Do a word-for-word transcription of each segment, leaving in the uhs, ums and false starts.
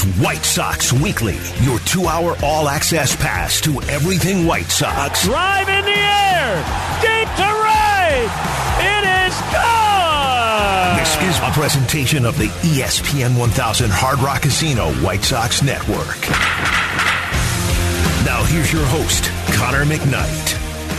is White Sox Weekly, your two-hour all-access pass to everything White Sox. Drive in the air, deep to right, it is gone! This is a presentation of the E S P N one thousand Hard Rock Casino White Sox Network. Now here's your host, Connor McKnight.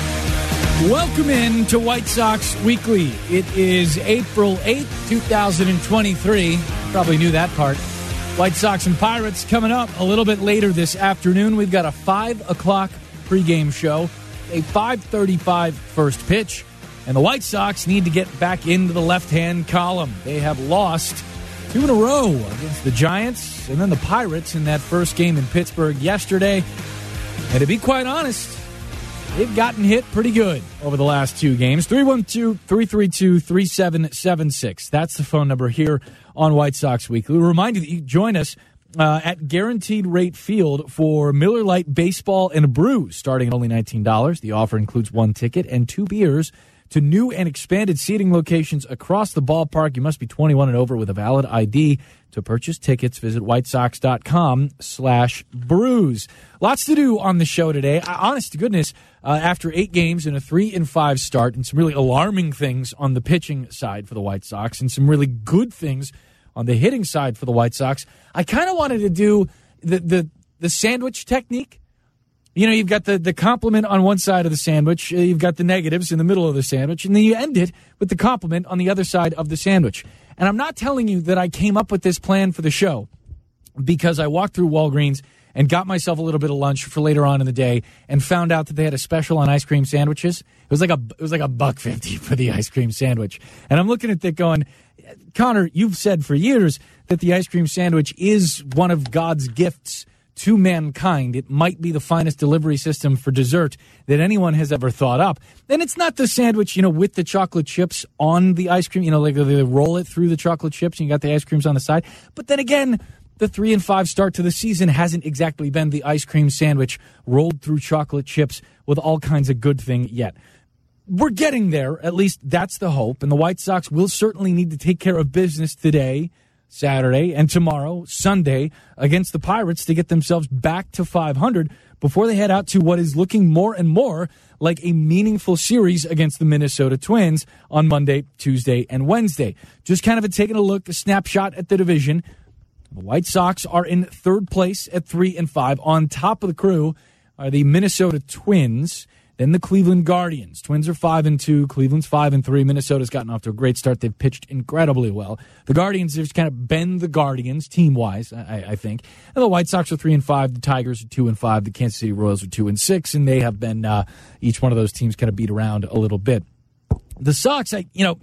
Welcome in to White Sox Weekly. It is April eighth, twenty twenty-three. Probably knew that part. White Sox and Pirates coming up a little bit later this afternoon. We've got a five o'clock pregame show, a five thirty-five first pitch, and the White Sox need to get back into the left-hand column. They have lost two in a row against the Giants and then the Pirates in that first game in Pittsburgh yesterday. And to be quite honest, they've gotten hit pretty good over the last two games. three one two, three three two, three seven seven six. That's the phone number here on White Sox Weekly. We remind you that you can join us uh, at Guaranteed Rate Field for Miller Lite Baseball and a Brew, starting at only nineteen dollars. The offer includes one ticket and two beers to new and expanded seating locations across the ballpark. You must be twenty-one and over with a valid I D. To purchase tickets, visit whitesox.com slash brews. Lots to do on the show today. Honest to goodness, uh, after eight games and a three and five start and some really alarming things on the pitching side for the White Sox and some really good things on the hitting side for the White Sox, I kind of wanted to do the, the, the sandwich technique. You know, you've got the, the compliment on one side of the sandwich, you've got the negatives in the middle of the sandwich, and then you end it with the compliment on the other side of the sandwich. And I'm not telling you that I came up with this plan for the show because I walked through Walgreens and got myself a little bit of lunch for later on in the day and found out that they had a special on ice cream sandwiches. It was like a it was like a buck fifty for the ice cream sandwich. And I'm looking at that going, Connor, you've said for years that the ice cream sandwich is one of God's gifts to mankind. It might be the finest delivery system for dessert that anyone has ever thought up. And it's not the sandwich, you know, with the chocolate chips on the ice cream, you know, like they roll it through the chocolate chips and you got the ice creams on the side. But then again, the three and five start to the season hasn't exactly been the ice cream sandwich rolled through chocolate chips with all kinds of good thing yet. We're getting there. At least that's the hope. And the White Sox will certainly need to take care of business today, Saturday, and tomorrow, Sunday, against the Pirates to get themselves back to five hundred before they head out to what is looking more and more like a meaningful series against the Minnesota Twins on Monday, Tuesday, and Wednesday. Just kind of a taking a look, a snapshot at the division. The White Sox are in third place at three and five. On top of the crew are the Minnesota Twins, then the Cleveland Guardians. Twins are five and two. Cleveland's five and three. Minnesota's gotten off to a great start. They've pitched incredibly well. The Guardians have just kind of been the Guardians team wise, I, I think. And the White Sox are three and five. The Tigers are two and five. The Kansas City Royals are two and six, and they have been uh, each one of those teams kind of beat around a little bit. The Sox, I you know,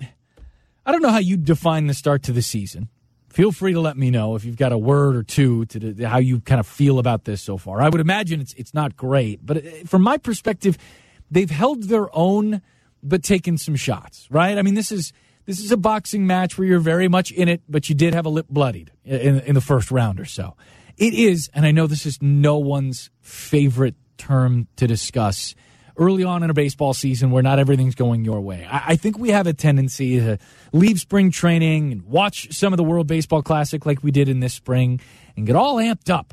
I don't know how you define the start to the season. Feel free to let me know if you've got a word or two to, to how you kind of feel about this so far. I would imagine it's it's not great, but from my perspective, they've held their own, but taken some shots, right? I mean, this is this is a boxing match where you're very much in it, but you did have a lip bloodied in, in the first round or so. It is, and I know this is no one's favorite term to discuss, early on in a baseball season where not everything's going your way. I, I think we have a tendency to leave spring training and watch some of the World Baseball Classic like we did in this spring and get all amped up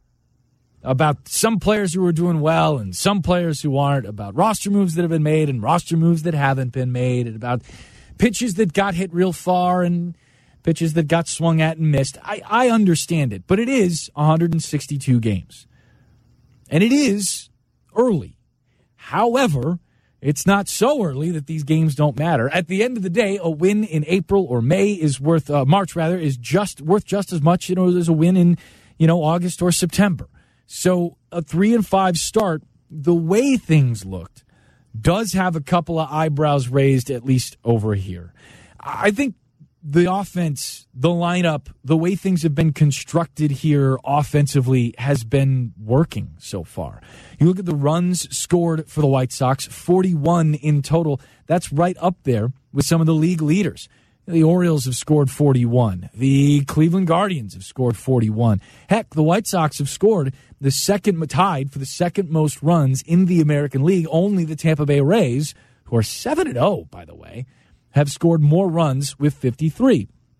about some players who are doing well and some players who aren't, about roster moves that have been made and roster moves that haven't been made, and about pitches that got hit real far and pitches that got swung at and missed. I, I understand it, but it is one hundred sixty-two games. And it is early. However, it's not so early that these games don't matter. At the end of the day, a win in April or May is worth, uh, March rather, is just worth just as much, you know, as a win in, you know, August or September. So a three and five start, the way things looked, does have a couple of eyebrows raised, at least over here. I think the offense, the lineup, the way things have been constructed here offensively has been working so far. You look at the runs scored for the White Sox, forty-one in total. That's right up there with some of the league leaders. The Orioles have scored forty-one. The Cleveland Guardians have scored forty-one. Heck, the White Sox have scored the second, tied for the second most runs in the American League. Only the Tampa Bay Rays, who are seven and oh, by the way, have scored more runs with fifty-three.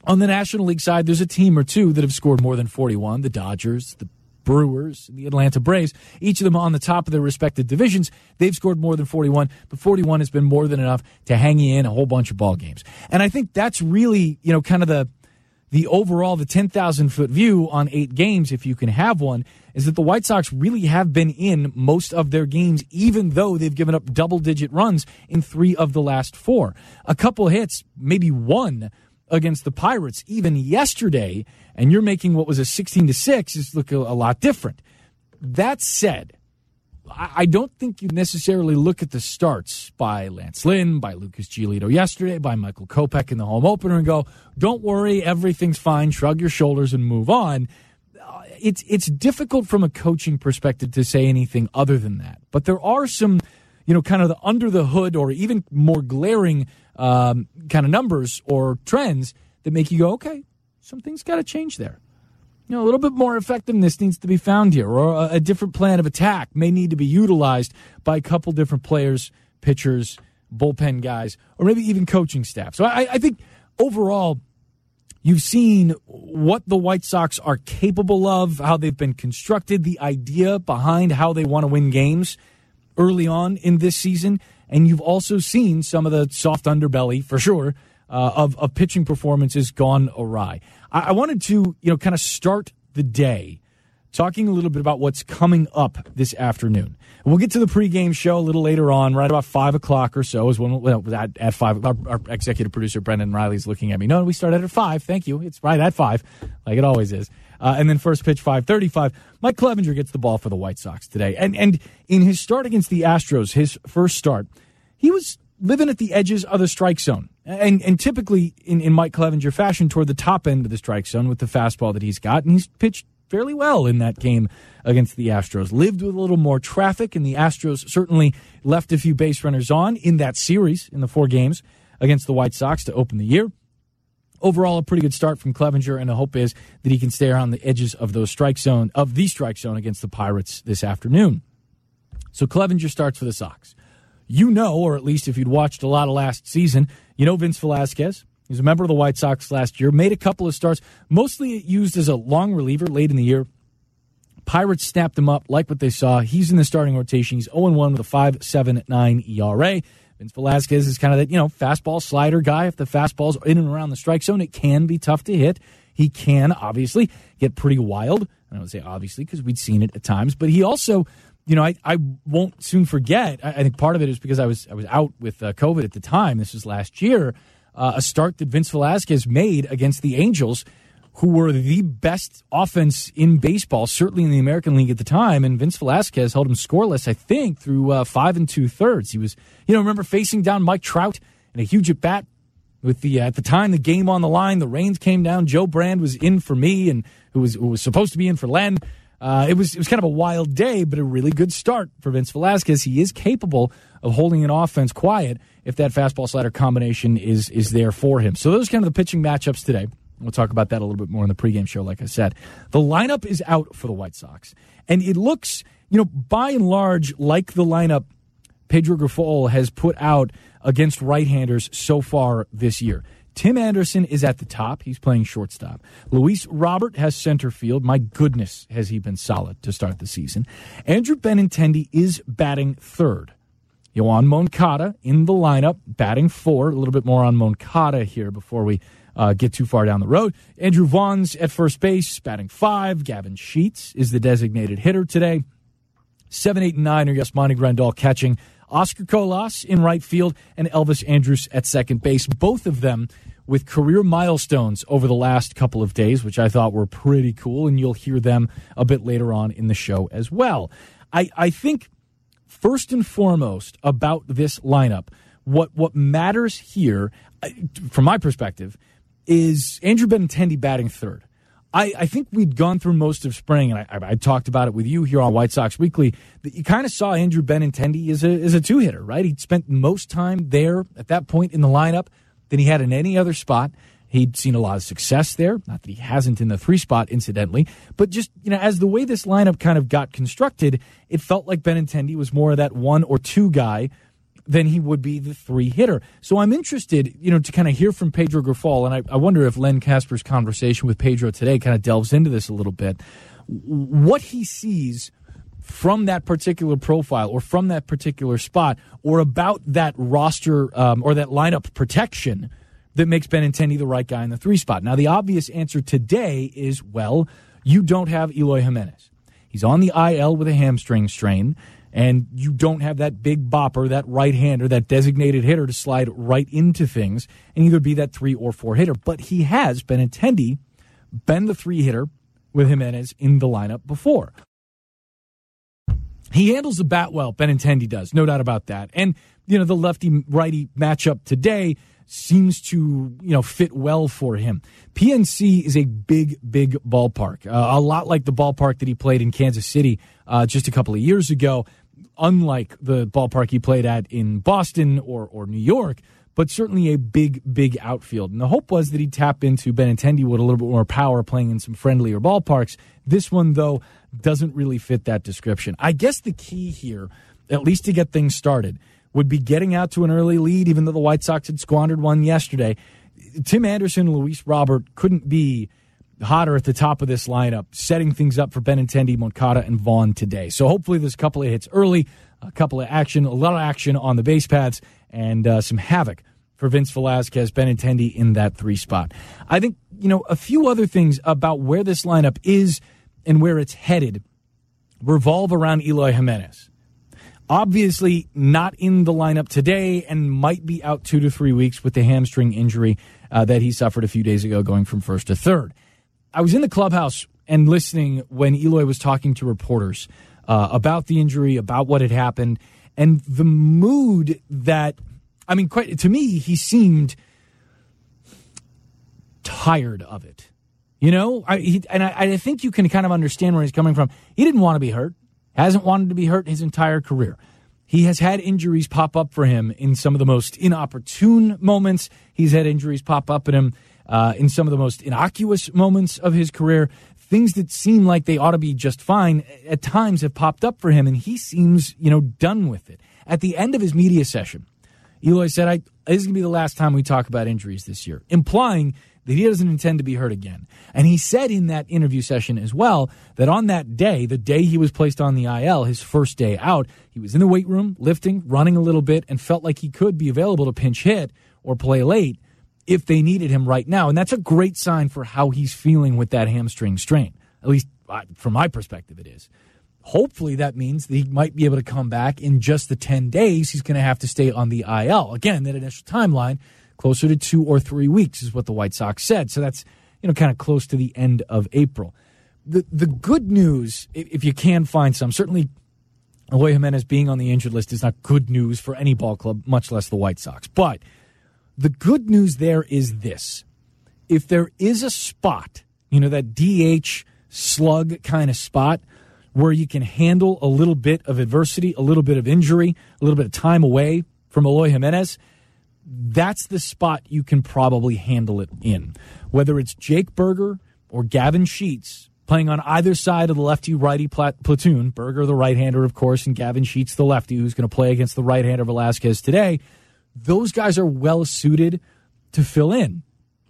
On the National League side, there's a team or two that have scored more than forty-one. The Dodgers, the Brewers, the Atlanta Braves, each of them on the top of their respective divisions. They've scored more than forty-one, but forty-one has been more than enough to hang you in a whole bunch of ball games. And I think that's really, you know, kind of the the overall, the ten thousand foot view on eight games, if you can have one, is that the White Sox really have been in most of their games, even though they've given up double-digit runs in three of the last four. A couple hits, maybe one, against the Pirates even yesterday, and you're making what was a sixteen to six is look a, a lot different. That said, I, I don't think you necessarily look at the starts by Lance Lynn, by Lucas Giolito yesterday, by Michael Kopech in the home opener and go, don't worry, everything's fine, shrug your shoulders and move on. Uh, it's it's difficult from a coaching perspective to say anything other than that. But there are some, you know, kind of the under the hood or even more glaring Um, kind of numbers or trends that make you go, okay, something's got to change there. You know, a little bit more effectiveness needs to be found here, or a, a different plan of attack may need to be utilized by a couple different players, pitchers, bullpen guys, or maybe even coaching staff. So I, I think overall, you've seen what the White Sox are capable of, how they've been constructed, the idea behind how they want to win games early on in this season. And you've also seen some of the soft underbelly, for sure, uh, of, of pitching performances gone awry. I, I wanted to, you know, kind of start the day talking a little bit about what's coming up this afternoon. We'll get to the pregame show a little later on, right about five o'clock or so. Is when well, at, at five. Our, our executive producer Brendan Riley's looking at me. No, we started at five. Thank you. It's right at five, like it always is. Uh, and then first pitch five thirty-five. Mike Clevenger gets the ball for the White Sox today, and and in his start against the Astros, his first start, he was living at the edges of the strike zone, and and typically in, in Mike Clevenger fashion toward the top end of the strike zone with the fastball that he's got, and he's pitched fairly well in that game against the Astros. Lived with a little more traffic, and the Astros certainly left a few base runners on in that series in the four games against the White Sox to open the year. Overall, a pretty good start from Clevenger, and the hope is that he can stay around the edges of those strike zone of the strike zone against the Pirates this afternoon. So Clevenger starts for the Sox. You know, or at least if you'd watched a lot of last season, you know Vince Velasquez. He was a member of the White Sox last year, made a couple of starts, mostly used as a long reliever late in the year. Pirates snapped him up, like what they saw. He's in the starting rotation. He's oh and one with a five point seven nine E R A. Vince Velasquez is kind of that, you know, fastball slider guy. If the fastball's in and around the strike zone, it can be tough to hit. He can, obviously, get pretty wild. I don't say obviously because we'd seen it at times, but he also, you know, I, I won't soon forget. I, I think part of it is because I was I was out with uh, COVID at the time. This was last year. Uh, a start that Vince Velasquez made against the Angels, who were the best offense in baseball, certainly in the American League at the time. And Vince Velasquez held him scoreless, I think, through uh, five and two thirds. He was, you know, remember facing down Mike Trout in a huge at bat with the uh, at the time the game on the line. The rains came down. Joe Brand was in for me, and who was who was supposed to be in for Len. Uh, it was it was kind of a wild day, but a really good start for Vince Velasquez. He is capable of holding an offense quiet if that fastball slider combination is is there for him. So those are kind of the pitching matchups today. We'll talk about that a little bit more in the pregame show, like I said. The lineup is out for the White Sox, and it looks, you know, by and large, like the lineup Pedro Grifol has put out against right-handers so far this year. Tim Anderson is at the top. He's playing shortstop. Luis Robert has center field. My goodness, has he been solid to start the season. Andrew Benintendi is batting third. Yoan Moncada in the lineup, batting four. A little bit more on Moncada here before we Uh, get too far down the road. Andrew Vaughn's at first base, batting five. Gavin Sheets is the designated hitter today. Seven, eight, and nine are Yasmani Grandal catching. Oscar Colas in right field, and Elvis Andrus at second base. Both of them with career milestones over the last couple of days, which I thought were pretty cool, and you'll hear them a bit later on in the show as well. I, I think first and foremost about this lineup, what what matters here, from my perspective, is Andrew Benintendi batting third. I, I think we'd gone through most of spring, and I, I, I talked about it with you here on White Sox Weekly, that you kind of saw Andrew Benintendi as a, as a two-hitter, right? He'd spent most time there at that point in the lineup than he had in any other spot. He'd seen a lot of success there. Not that he hasn't in the three spot, incidentally, but just, you know, as the way this lineup kind of got constructed, it felt like Benintendi was more of that one or two guy than he would be the three hitter. So I'm interested, you know, to kind of hear from Pedro Grifol, and I, I wonder if Len Kasper's conversation with Pedro today kind of delves into this a little bit, what he sees from that particular profile or from that particular spot or about that roster um, or that lineup protection that makes Benintendi the right guy in the three spot. Now, the obvious answer today is, well, you don't have Eloy Jimenez. He's on the I L with a hamstring strain, and you don't have that big bopper, that right-hander, that designated hitter to slide right into things and either be that three or four hitter. But he has, Benintendi, been the three hitter with Jimenez in the lineup before. He handles the bat well, Benintendi does, no doubt about that. And, you know, the lefty-righty matchup today seems to, you know, fit well for him. P N C is a big, big ballpark, uh, a lot like the ballpark that he played in Kansas City uh, just a couple of years ago, unlike the ballpark he played at in Boston or, or New York, but certainly a big, big outfield. And the hope was that he'd tap into Benintendi with a little bit more power playing in some friendlier ballparks. This one, though, doesn't really fit that description. I guess the key here, at least to get things started, would be getting out to an early lead, even though the White Sox had squandered one yesterday. Tim Anderson and Luis Robert couldn't be hotter at the top of this lineup, setting things up for Benintendi, Moncada, and Vaughn today. So hopefully there's a couple of hits early, a couple of action, a lot of action on the base paths, and uh, some havoc for Vince Velasquez, Benintendi in that three spot. I think, you know, a few other things about where this lineup is and where it's headed revolve around Eloy Jimenez. Obviously not in the lineup today and might be out two to three weeks with the hamstring injury uh, that he suffered a few days ago going from first to third. I was in the clubhouse and listening when Eloy was talking to reporters uh, about the injury, about what had happened, and the mood that, I mean, quite to me, he seemed tired of it. You know, I, he, and I, I think you can kind of understand where he's coming from. He didn't want to be hurt. Hasn't wanted to be hurt his entire career. He has had injuries pop up for him in some of the most inopportune moments. He's had injuries pop up in him uh, in some of the most innocuous moments of his career. Things that seem like they ought to be just fine at times have popped up for him, and he seems, you know, done with it. At the end of his media session, Eloy said, I, this is going to be the last time we talk about injuries this year, implying that he doesn't intend to be hurt again. And he said in that interview session as well that on that day, the day he was placed on the I L, his first day out, he was in the weight room, lifting, running a little bit, and felt like he could be available to pinch hit or play late if they needed him right now. And that's a great sign for how he's feeling with that hamstring strain. At least from my perspective, it is. Hopefully that means that he might be able to come back in just the ten days he's going to have to stay on the I L. Again, that initial timeline, closer to two or three weeks is what the White Sox said. So that's, you know, kind of close to the end of April. The the good news, if you can find some, certainly Eloy Jimenez being on the injured list is not good news for any ball club, much less the White Sox. But the good news there is this. If there is a spot, you know, that D H slug kind of spot where you can handle a little bit of adversity, a little bit of injury, a little bit of time away from Eloy Jimenez, that's the spot you can probably handle it in. Whether it's Jake Burger or Gavin Sheets playing on either side of the lefty-righty platoon, Burger the right-hander, of course, and Gavin Sheets the lefty who's going to play against the right-hander Velasquez today, those guys are well-suited to fill in.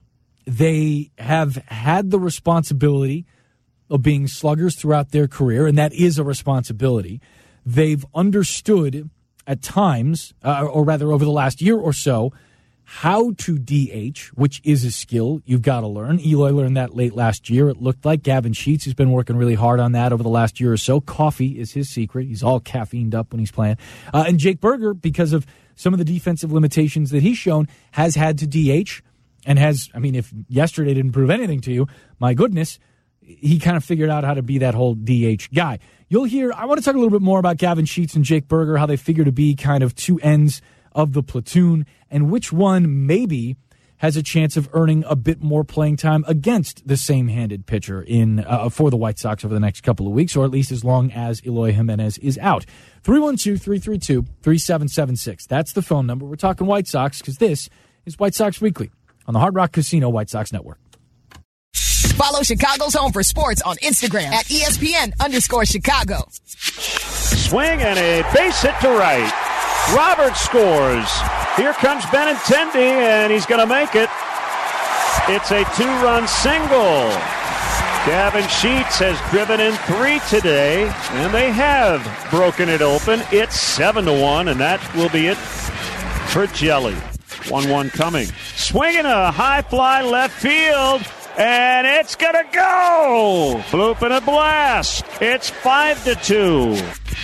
They have had the responsibility of being sluggers throughout their career, and that is a responsibility. They've understood at times, uh, or rather over the last year or so, how to D H, which is a skill you've got to learn. Eloy learned that late last year, it looked like. Gavin Sheets has been working really hard on that over the last year or so. Coffee is his secret. He's all caffeined up when he's playing. Uh, and Jake Burger, because of some of the defensive limitations that he's shown, has had to D H and has, I mean, if yesterday didn't prove anything to you, my goodness, he kind of figured out how to be that whole D H guy. You'll hear, I want to talk a little bit more about Gavin Sheets and Jake Burger, how they figure to be kind of two ends of the platoon, and which one maybe has a chance of earning a bit more playing time against the same-handed pitcher in uh, for the White Sox over the next couple of weeks, or at least as long as Eloy Jimenez is out. three one two, three three two, three seven seven six. That's the phone number. We're talking White Sox because this is White Sox Weekly on the Hard Rock Casino White Sox Network. Follow Chicago's Home for Sports on Instagram at E S P N underscore Chicago. Swing and a base hit to right. Robert scores. Here comes Benintendi, and he's going to make it. It's a two-run single. Gavin Sheets has driven in three today, and they have broken it open. It's seven to one, and that will be it for Jelly. one one coming. Swinging a high fly left field, and it's going to go. Bloop and a blast. It's five to two.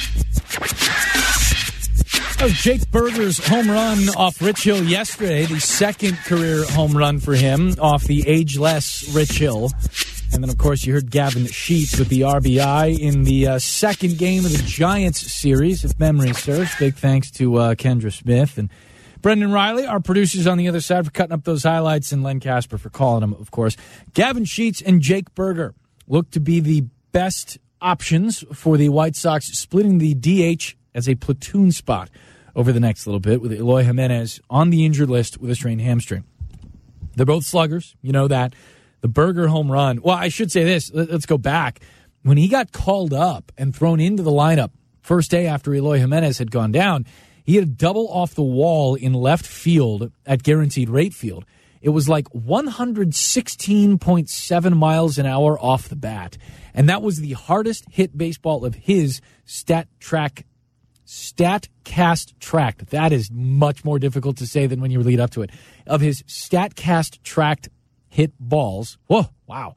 Oh, Jake Burger's home run off Rich Hill yesterday, the second career home run for him off the ageless Rich Hill. And then, of course, you heard Gavin Sheets with the R B I in the uh, second game of the Giants series, if memory serves. Big thanks to uh, Kendra Smith and Brendan Riley, our producers on the other side, for cutting up those highlights, and Len Casper for calling them, of course. Gavin Sheets and Jake Burger look to be the best options for the White Sox, splitting the D H as a platoon spot over the next little bit, with Eloy Jimenez on the injured list with a strained hamstring. They're both sluggers. You know that. The Burger home run. Well, I should say this. Let's go back. When he got called up and thrown into the lineup first day after Eloy Jimenez had gone down, he had a double off the wall in left field at Guaranteed Rate Field. It was like one hundred sixteen point seven miles an hour off the bat. And that was the hardest hit baseball of his stat track StatCast tracked. That is much more difficult to say than when you lead up to it. Of his StatCast tracked hit balls. Whoa, wow.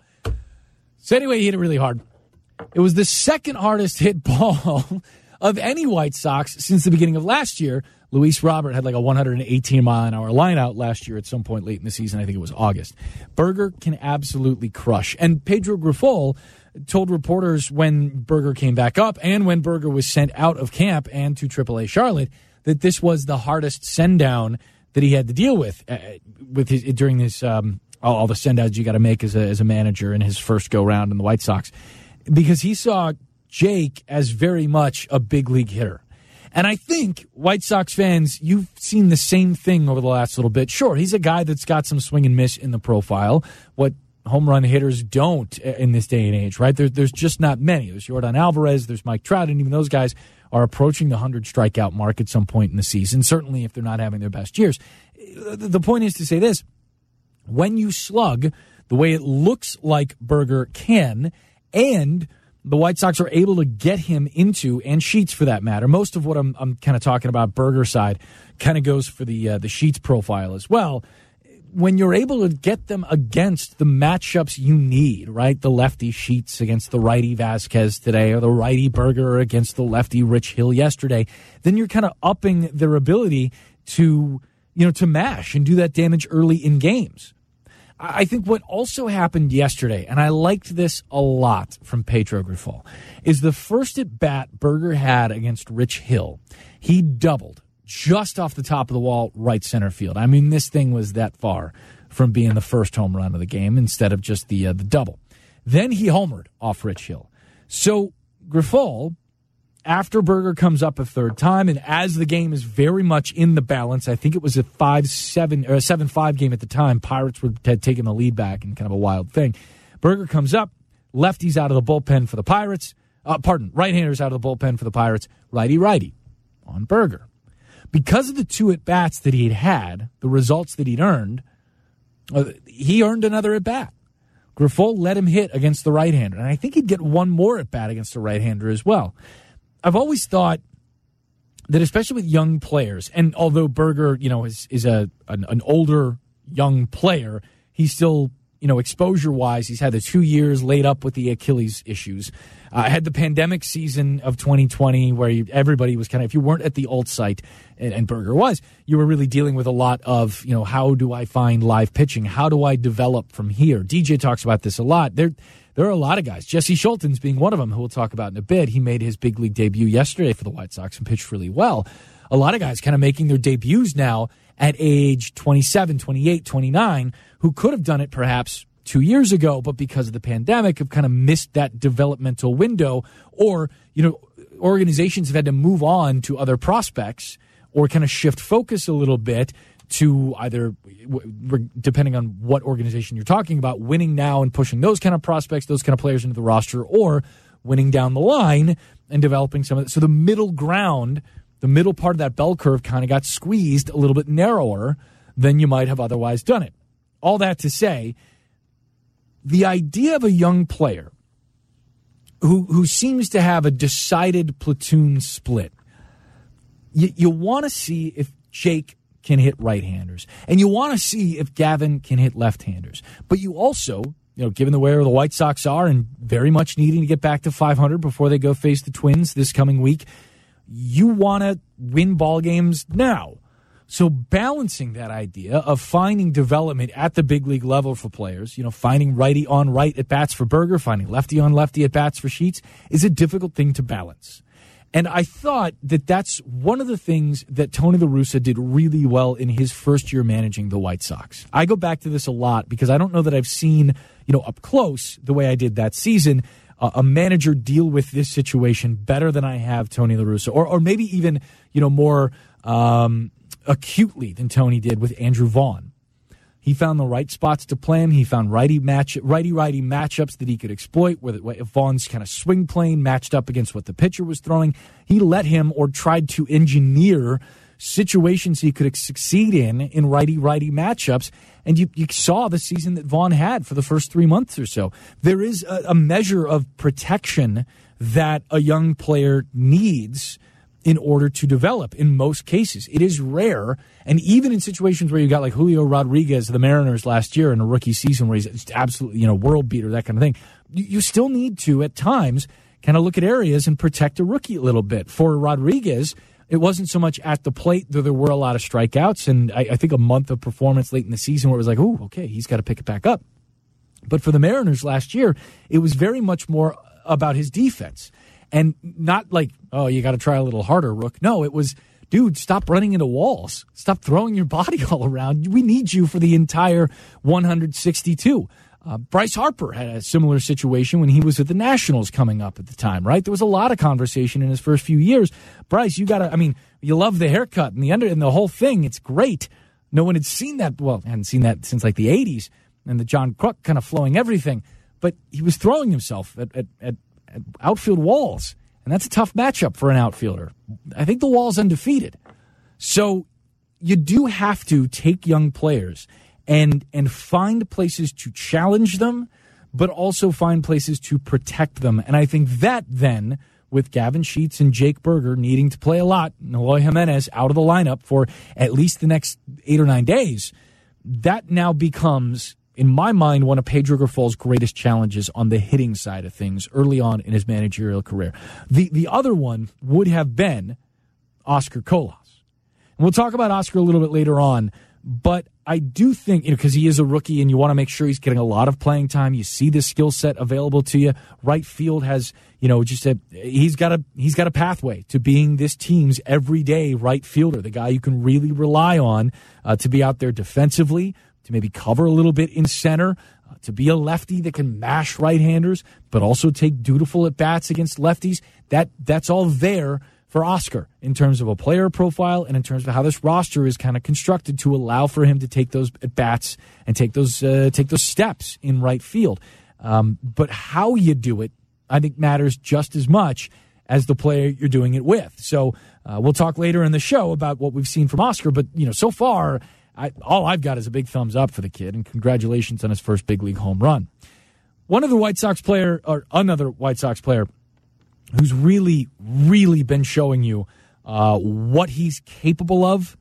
So anyway, he hit it really hard. It was the second hardest hit ball of any White Sox since the beginning of last year. Luis Robert had like a one hundred eighteen mile an hour line out last year at some point late in the season. I think it was August. Burger can absolutely crush. And Pedro Grifol told reporters when Burger came back up and when Burger was sent out of camp and to triple A Charlotte that this was the hardest send-down that he had to deal with uh, with his during this um, all, all the send-outs you got to make as a, as a manager in his first go-round in the White Sox, because he saw Jake as very much a big league hitter. And I think, White Sox fans, you've seen the same thing over the last little bit. Sure, he's a guy that's got some swing and miss in the profile. What home run hitters don't in this day and age, right? There, there's just not many. There's Yordan Alvarez, there's Mike Trout, and even those guys are approaching the one hundred strikeout mark at some point in the season, certainly if they're not having their best years. The point is to say this. When you slug the way it looks like Burger can, and the White Sox are able to get him into, and Sheets for that matter, most of what I'm, I'm kind of talking about Burger side kind of goes for the uh, the Sheets profile as well. When you're able to get them against the matchups you need, right? The lefty Sheets against the righty Vasquez today, or the righty Burger against the lefty Rich Hill yesterday, then you're kind of upping their ability to, you know, to mash and do that damage early in games. I think what also happened yesterday, and I liked this a lot from Pedro Grifol, is the first at bat Burger had against Rich Hill. He doubled just off the top of the wall, right center field. I mean, this thing was that far from being the first home run of the game instead of just the uh, the double. Then he homered off Rich Hill. So Grifol, after Burger comes up a third time, and as the game is very much in the balance, I think it was a five seven or a seven five game at the time. Pirates were had taken the lead back in kind of a wild thing. Burger comes up, lefties out of the bullpen for the Pirates. Uh, pardon, right-handers out of the bullpen for the Pirates. Righty-righty on Burger. Because of the two at-bats that he'd had, the results that he'd earned, uh, he earned another at-bat. Grifol let him hit against the right-hander, and I think he'd get one more at-bat against the right-hander as well. I've always thought that, especially with young players, and although Burger, you know, is is a an, an older young player, he's still, you know, exposure-wise, he's had the two years laid up with the Achilles issues. I uh, had the pandemic season of twenty twenty where you, everybody was kind of, if you weren't at the alt site, and, and Burger was, you were really dealing with a lot of, you know, how do I find live pitching? How do I develop from here? D J talks about this a lot. There, there are a lot of guys, Jesse Schultens being one of them, who we'll talk about in a bit. He made his big league debut yesterday for the White Sox and pitched really well. A lot of guys kind of making their debuts now at age twenty-seven, twenty-eight, twenty-nine, who could have done it perhaps two years ago, but because of the pandemic have kind of missed that developmental window, or, you know, organizations have had to move on to other prospects or kind of shift focus a little bit to either, depending on what organization you're talking about, winning now and pushing those kind of prospects, those kind of players into the roster, or winning down the line and developing some of it. So the middle ground The middle part of that bell curve kind of got squeezed a little bit narrower than you might have otherwise done it. All that to say, the idea of a young player who who seems to have a decided platoon split, you, you want to see if Jake can hit right-handers, and you want to see if Gavin can hit left-handers. But you also, you know, given the way the White Sox are and very much needing to get back to five hundred before they go face the Twins this coming week, you want to win ball games now. So balancing that idea of finding development at the big league level for players, you know, finding righty on right at bats for Berger, finding lefty on lefty at bats for Sheets is a difficult thing to balance. And I thought that that's one of the things that Tony La Russa did really well in his first year managing the White Sox. I go back to this a lot because I don't know that I've seen, you know, up close the way I did that season, uh, a manager deal with this situation better than I have Tony La Russa, or or maybe even, you know, more um, acutely than Tony did with Andrew Vaughn. He found the right spots to play him. He found righty match, righty-righty matchups that he could exploit, where Vaughn's kind of swing plane matched up against what the pitcher was throwing. He let him, or tried to engineer situations he could succeed in in righty-righty matchups, and you, you saw the season that Vaughn had for the first three months or so. There is a, a measure of protection that a young player needs in order to develop in most cases. It is rare, and even in situations where you got like Julio Rodriguez, the Mariners last year in a rookie season where he's just absolutely, you know, world beater, that kind of thing, you, you still need to, at times, kind of look at areas and protect a rookie a little bit. For Rodriguez, it wasn't so much at the plate, though there were a lot of strikeouts, and I, I think a month of performance late in the season where it was like, oh, okay, he's got to pick it back up. But for the Mariners last year, it was very much more about his defense. And not like, oh, you got to try a little harder, Rook. No, it was, dude, stop running into walls. Stop throwing your body all around. We need you for the entire one hundred sixty-two. Uh, Bryce Harper had a similar situation when he was with the Nationals coming up at the time, right? There was a lot of conversation in his first few years. Bryce, you got to, I mean, you love the haircut and the under and the whole thing. It's great. No one had seen that. Well, hadn't seen that since like the eighties and the John Kruk kind of flowing everything. But he was throwing himself at, at, at outfield walls, and that's a tough matchup for an outfielder. I think the wall's undefeated. So you do have to take young players and and find places to challenge them, but also find places to protect them. And I think that then, with Gavin Sheets and Jake Berger needing to play a lot, Eloy Jimenez out of the lineup for at least the next eight or nine days, that now becomes, in my mind, one of Pedro Grifol's greatest challenges on the hitting side of things early on in his managerial career. The the other one would have been Oscar Colas. And we'll talk about Oscar a little bit later on, but I do think, you know, because he is a rookie and you want to make sure he's getting a lot of playing time. You see the skill set available to you. Right field has, you know, just a, he's got a, he's got a pathway to being this team's everyday right fielder, the guy you can really rely on uh, to be out there defensively, to maybe cover a little bit in center, uh, to be a lefty that can mash right-handers, but also take dutiful at-bats against lefties. That That's all there for Oscar in terms of a player profile and in terms of how this roster is kind of constructed to allow for him to take those at-bats and take those uh, take those steps in right field. Um, but how you do it, I think, matters just as much as the player you're doing it with. So uh, we'll talk later in the show about what we've seen from Oscar, but you know, so far, I, all I've got is a big thumbs up for the kid, and congratulations on his first big league home run. One other White Sox player, or another White Sox player, who's really, really been showing you uh, what he's capable of,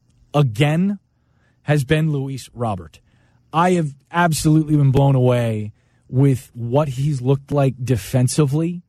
again, has been Luis Robert. I have absolutely been blown away with what he's looked like defensively,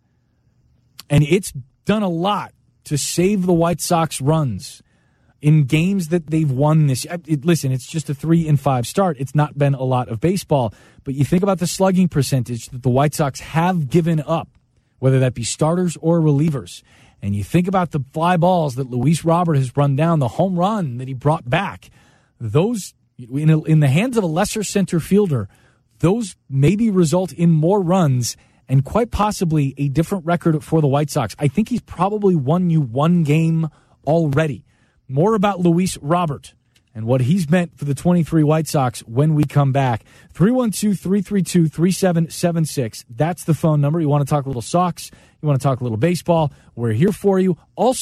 and it's done a lot to save the White Sox runs in games that they've won this. It, listen, it's just a three and five start. It's not been a lot of baseball, but you think about the slugging percentage that the White Sox have given up, whether that be starters or relievers, and you think about the fly balls that Luis Robert has run down, the home run that he brought back, those in, a, in the hands of a lesser center fielder, those maybe result in more runs and quite possibly a different record for the White Sox. I think he's probably won you one game already. More about Luis Robert and what he's meant for the twenty-three White Sox when we come back. three one two, three three two, three seven seven six. That's the phone number. You want to talk a little Sox, you want to talk a little baseball, we're here for you. Also,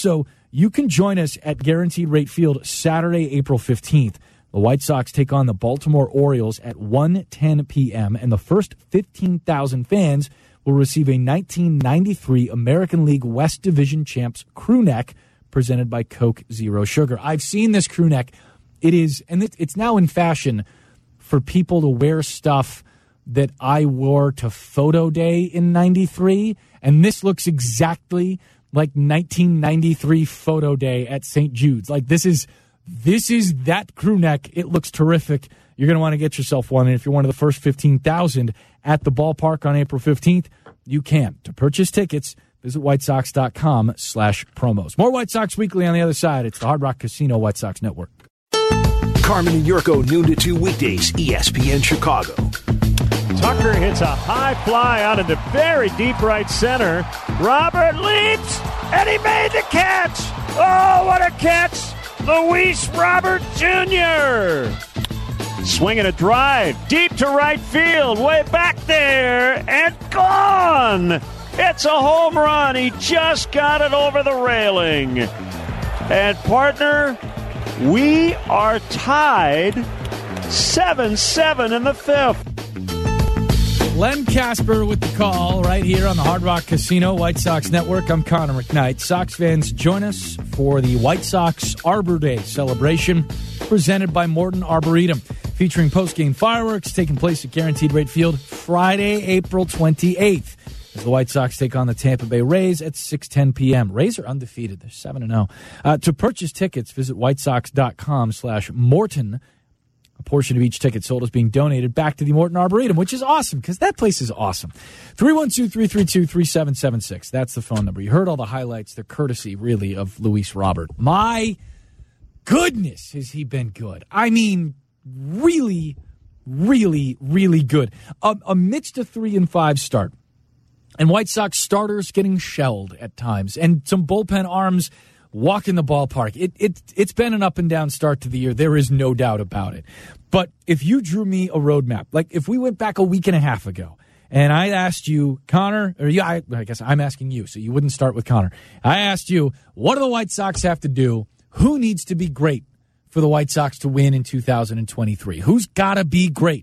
You can join us at Guaranteed Rate Field Saturday, April fifteenth. The White Sox take on the Baltimore Orioles at one ten p.m., and the first fifteen thousand fans will receive a nineteen ninety-three American League West Division Champs crew neck presented by Coke Zero Sugar. I've seen this crew neck. It is, and it's now in fashion for people to wear stuff that I wore to photo day in ninety-three, and this looks exactly like nineteen ninety-three photo day at Saint Jude's. Like, this is this is that crew neck. It looks terrific. You're going to want to get yourself one, and if you're one of the first fifteen thousand at the ballpark on April fifteenth, you can. To purchase tickets, visit whitesox.com slash promos. More White Sox Weekly on the other side. It's the Hard Rock Casino White Sox Network. Carmen and Yurko, noon to two weekdays, E S P N Chicago. Tucker hits a high fly out into very deep right center. Robert leaps, and he made the catch. Oh, what a catch. Luis Robert Junior Swinging a drive deep to right field, way back there, and gone. It's a home run. He just got it over the railing. And partner, we are tied seven seven in the fifth. Len Casper with the call right here on the Hard Rock Casino White Sox Network. I'm Connor McKnight. Sox fans, join us for the White Sox Arbor Day celebration presented by Morton Arboretum, featuring post-game fireworks taking place at Guaranteed Rate Field Friday, April twenty-eighth, as the White Sox take on the Tampa Bay Rays at six ten p.m. Rays are undefeated. They're seven and oh. Uh, to purchase tickets, visit whitesox.com slash Morton. A portion of each ticket sold is being donated back to the Morton Arboretum, which is awesome because that place is awesome. three one two, three three two, three seven seven six. That's the phone number. You heard all the highlights. They're courtesy, really, of Luis Robert. My goodness, has he been good. I mean, really, really, really good. Um, amidst a three and five start, and White Sox starters getting shelled at times, and some bullpen arms walking the ballpark. It, it, it's been an up-and-down start to the year. There is no doubt about it. But if you drew me a roadmap, like if we went back a week and a half ago, and I asked you, Connor, or yeah, I, I guess I'm asking you, so you wouldn't start with Connor. I asked you, what do the White Sox have to do? Who needs to be great for the White Sox to win in two thousand twenty-three? Who's got to be great?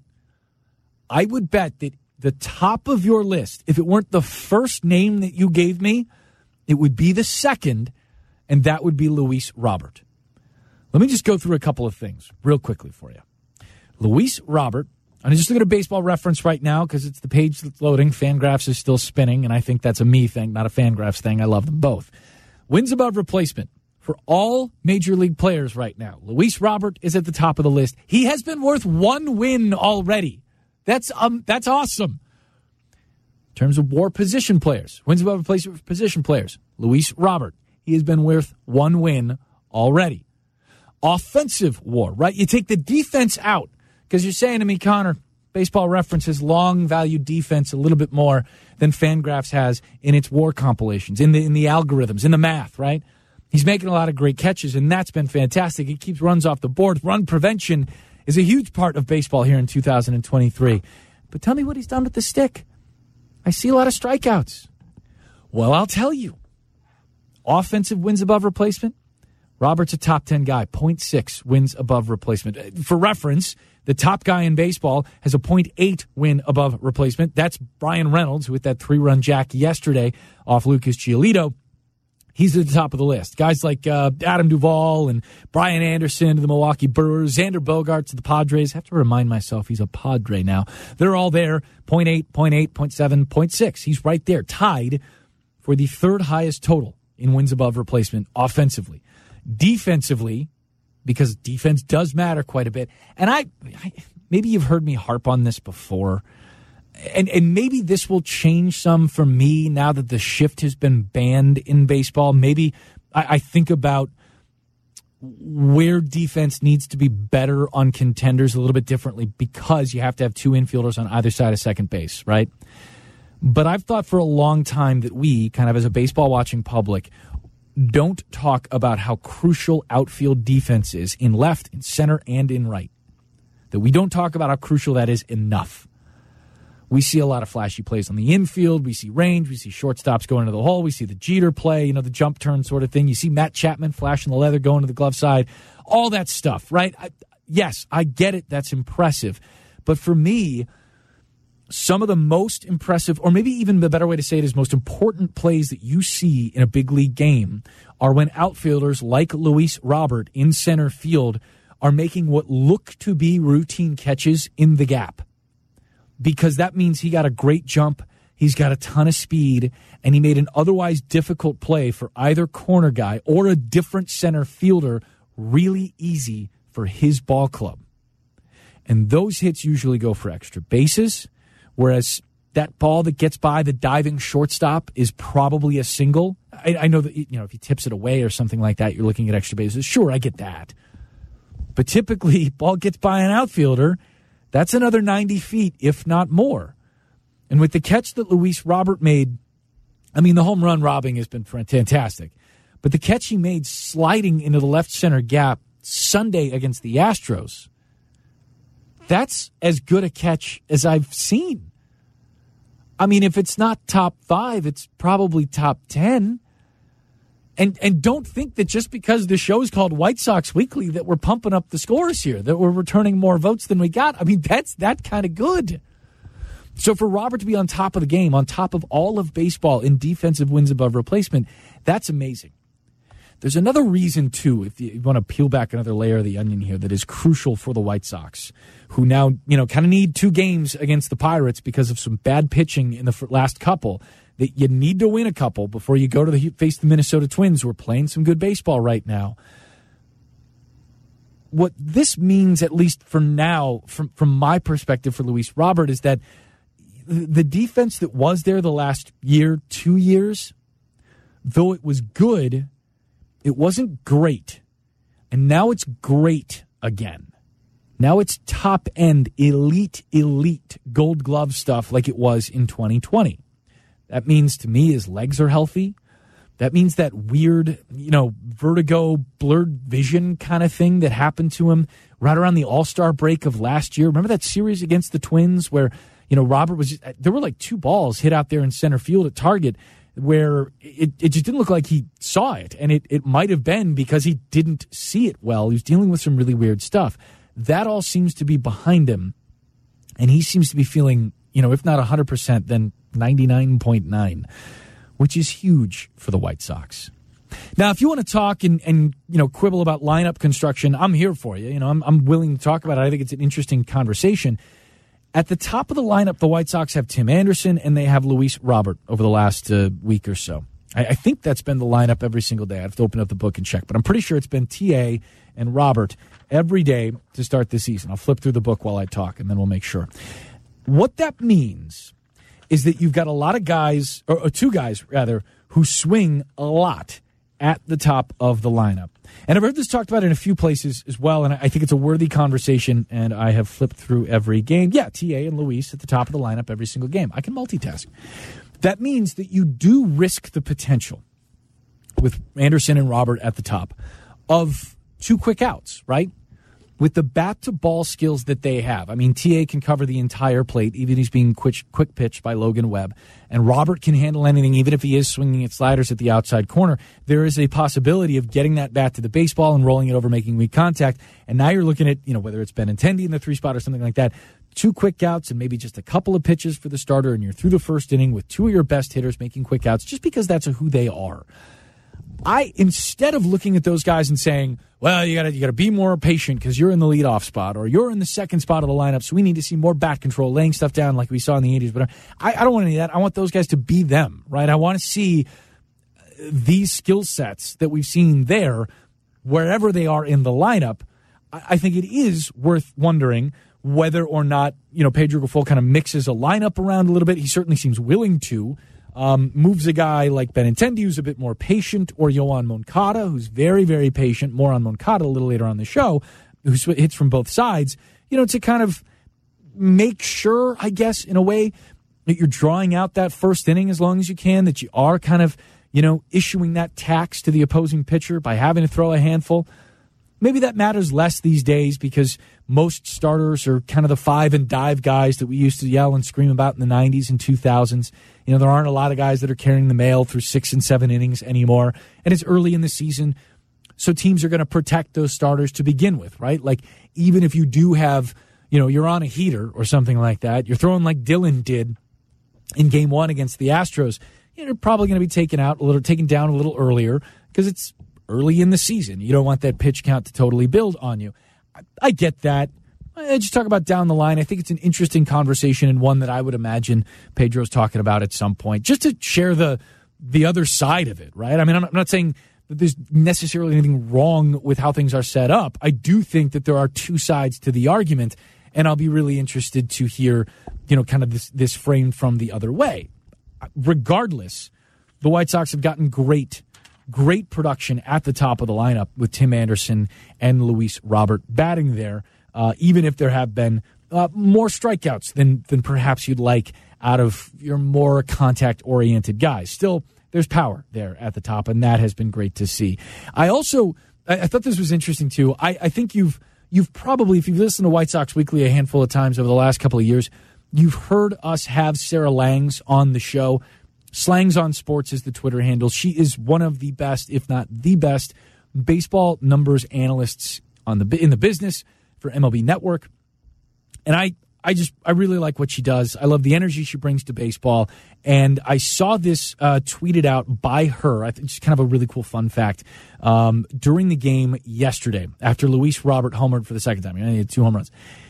I would bet that the top of your list, if it weren't the first name that you gave me, it would be the second, and that would be Luis Robert. Let me just go through a couple of things real quickly for you. Luis Robert, I'm just looking at a Baseball Reference right now because it's the page that's loading. Fangraphs is still spinning, and I think that's a me thing, not a Fangraphs thing. I love them both. Wins above replacement for all Major League players right now. Luis Robert is at the top of the list. He has been worth one win already. That's um, that's awesome. In terms of WAR position players, wins above replacement for position players, Luis Robert. He has been worth one win already. Offensive WAR, right? You take the defense out because you're saying to me, Connor, Baseball Reference has long valued defense a little bit more than Fangraphs has in its WAR compilations, in the in the algorithms, in the math, right? He's making a lot of great catches, and that's been fantastic. He keeps runs off the board. Run prevention is a huge part of baseball here in two thousand twenty-three. But tell me what he's done with the stick. I see a lot of strikeouts. Well, I'll tell you. Offensive wins above replacement, Robert's a top ten guy, point six wins above replacement. For reference, the top guy in baseball has a point eight win above replacement. That's Brian Reynolds with that three-run jack yesterday off Lucas Giolito. He's at the top of the list. Guys like uh, Adam Duvall and Brian Anderson to the Milwaukee Brewers, Xander Bogaerts to the Padres. I have to remind myself he's a Padre now. They're all there, point eight, point eight, point seven, point six. He's right there, tied for the third highest total in wins above replacement offensively. Defensively, because defense does matter quite a bit, and I, I maybe you've heard me harp on this before, and, and maybe this will change some for me now that the shift has been banned in baseball. Maybe I, I think about where defense needs to be better on contenders a little bit differently because you have to have two infielders on either side of second base, right? But I've thought for a long time that we, kind of as a baseball-watching public, don't talk about how crucial outfield defense is in left, in center, and in right. That we don't talk about how crucial that is enough. We see a lot of flashy plays on the infield. We see range. We see shortstops going into the hole. We see the Jeter play, you know, the jump turn sort of thing. You see Matt Chapman flashing the leather, going to the glove side. All that stuff, right? I, yes, I get it. That's impressive. But for me, some of the most impressive, or maybe even the better way to say it is most important plays that you see in a big league game are when outfielders like Luis Robert in center field are making what look to be routine catches in the gap. Because that means he got a great jump, he's got a ton of speed, and he made an otherwise difficult play for either corner guy or a different center fielder really easy for his ball club. And those hits usually go for extra bases, whereas that ball that gets by the diving shortstop is probably a single. I, I know that, you know, if he tips it away or something like that, you're looking at extra bases. Sure, I get that. But typically, ball gets by an outfielder, that's another ninety feet, if not more. And with the catch that Luis Robert made, I mean, the home run robbing has been fantastic. But the catch he made sliding into the left center gap Sunday against the Astros, that's as good a catch as I've seen. I mean, if it's not top five, it's probably top ten. And and don't think that just because the show is called White Sox Weekly that we're pumping up the scores here, that we're returning more votes than we got. I mean, that's that kind of good. So for Robert to be on top of the game, on top of all of baseball in defensive wins above replacement, that's amazing. There's another reason, too, if you want to peel back another layer of the onion here, that is crucial for the White Sox, who now, you know, kind of need two games against the Pirates because of some bad pitching in the last couple. That you need to win a couple before you go to the face the Minnesota Twins, who are playing some good baseball right now. What this means, at least for now, from, from my perspective for Luis Robert, is that the defense that was there the last year, two years, though it was good, it wasn't great. And now it's great again. Now it's top-end, elite, elite gold glove stuff like it was in twenty twenty. That means, to me, his legs are healthy. That means that weird, you know, vertigo, blurred vision kind of thing that happened to him right around the All-Star break of last year. Remember that series against the Twins where, you know, Robert was just, there were like two balls hit out there in center field at target where it, it just didn't look like he saw it. And it, it might have been because he didn't see it well. He was dealing with some really weird stuff. That all seems to be behind him. And he seems to be feeling, you know, if not one hundred percent, then ninety-nine point nine, which is huge for the White Sox. Now, if you want to talk and, and you know, quibble about lineup construction, I'm here for you. You know, I'm, I'm willing to talk about it. I think it's an interesting conversation. At the top of the lineup, the White Sox have Tim Anderson and they have Luis Robert over the last uh, week or so. I, I think that's been the lineup every single day. I have to open up the book and check, but I'm pretty sure it's been T A and Robert every day to start the season. I'll flip through the book while I talk, and then we'll make sure. What that means is that you've got a lot of guys, or, or two guys, rather, who swing a lot at the top of the lineup. And I've heard this talked about in a few places as well, and I think it's a worthy conversation, and I have flipped through every game. Yeah, T A and Luis at the top of the lineup every single game. I can multitask. That means that you do risk the potential with Anderson and Robert at the top of two quick outs, right? With the bat-to-ball skills that they have. I mean, T A can cover the entire plate, even if he's being quick, quick pitched by Logan Webb. And Robert can handle anything, even if he is swinging at sliders at the outside corner. There is a possibility of getting that bat to the baseball and rolling it over, making weak contact. And now you're looking at, you know, whether it's Benintendi in the three spot or something like that, two quick outs and maybe just a couple of pitches for the starter, and you're through the first inning with two of your best hitters making quick outs, just because that's who they are. I, instead of looking at those guys and saying, well, you gotta you gotta be more patient because you're in the leadoff spot or you're in the second spot of the lineup, so we need to see more bat control, laying stuff down like we saw in the eighties. But I, I don't want any of that. I want those guys to be them, right? I want to see these skill sets that we've seen there wherever they are in the lineup. I, I think it is worth wondering whether or not, you know, Pedro Grifol kind of mixes a lineup around a little bit. He certainly seems willing to. Um, moves a guy like Benintendi, who's a bit more patient, or Yoan Moncada, who's very, very patient. More on Moncada a little later on the show, who hits from both sides, you know, to kind of make sure, I guess, in a way, that you're drawing out that first inning as long as you can, that you are kind of, you know, issuing that tax to the opposing pitcher by having to throw a handful. maybe that matters less these days because most starters are kind of the five and dive guys that we used to yell and scream about in the nineties and two thousands. You know, there aren't a lot of guys that are carrying the mail through six and seven innings anymore, and it's early in the season, so teams are going to protect those starters to begin with, right? Like, even if you do have, you know, you're on a heater or something like that, you're throwing like Dylan did in game one against the Astros, you're probably going to be taken out a little, taken down a little earlier because it's early in the season. You don't want that pitch count to totally build on you. I, I get that. I just talk about down the line. I think it's an interesting conversation and one that I would imagine Pedro's talking about at some point, just to share the the other side of it, right? I mean, I'm not saying that there's necessarily anything wrong with how things are set up. I do think that there are two sides to the argument, and I'll be really interested to hear, you know, kind of this, this framed from the other way. Regardless, the White Sox have gotten great, great production at the top of the lineup with Tim Anderson and Luis Robert batting there, uh, even if there have been uh, more strikeouts than than perhaps you'd like out of your more contact-oriented guys. Still, there's power there at the top, and that has been great to see. I also, I, I thought this was interesting, too. I, I think you've you've probably, if you've listened to White Sox Weekly a handful of times over the last couple of years, you've heard us have Sarah Langs on the show. Slangs on Sports is the Twitter handle. She is one of the best, if not the best, baseball numbers analysts on the in the business for M L B Network. And I, I just, I really like what she does. I love the energy she brings to baseball. And I saw this uh, tweeted out by her. I think it's kind of a really cool fun fact. Um, during the game yesterday, after Luis Robert homered for the second time, he had two home runs.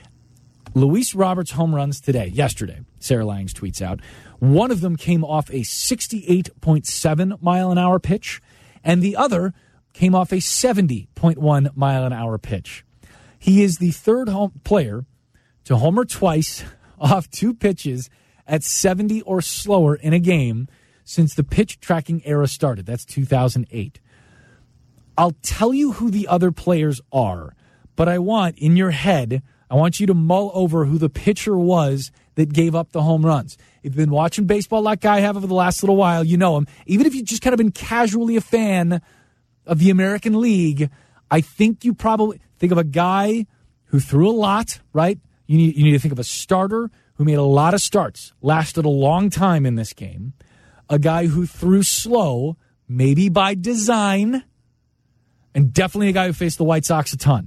Luis Robert's home runs today, yesterday, Sarah Langs tweets out, one of them came off a sixty-eight point seven mile an hour pitch, and the other came off a seventy point one mile an hour pitch. He is the third home player to homer twice off two pitches at seventy or slower in a game since the pitch tracking era started. That's two thousand eight. I'll tell you who the other players are, but I want, in your head, I want you to mull over who the pitcher was that gave up the home runs. If you've been watching baseball like I have over the last little while, you know him. Even if you've just kind of been casually a fan of the American League, I think you probably think of a guy who threw a lot, right? You need, you need to think of a starter who made a lot of starts, lasted a long time in this game, a guy who threw slow, maybe by design, and definitely a guy who faced the White Sox a ton.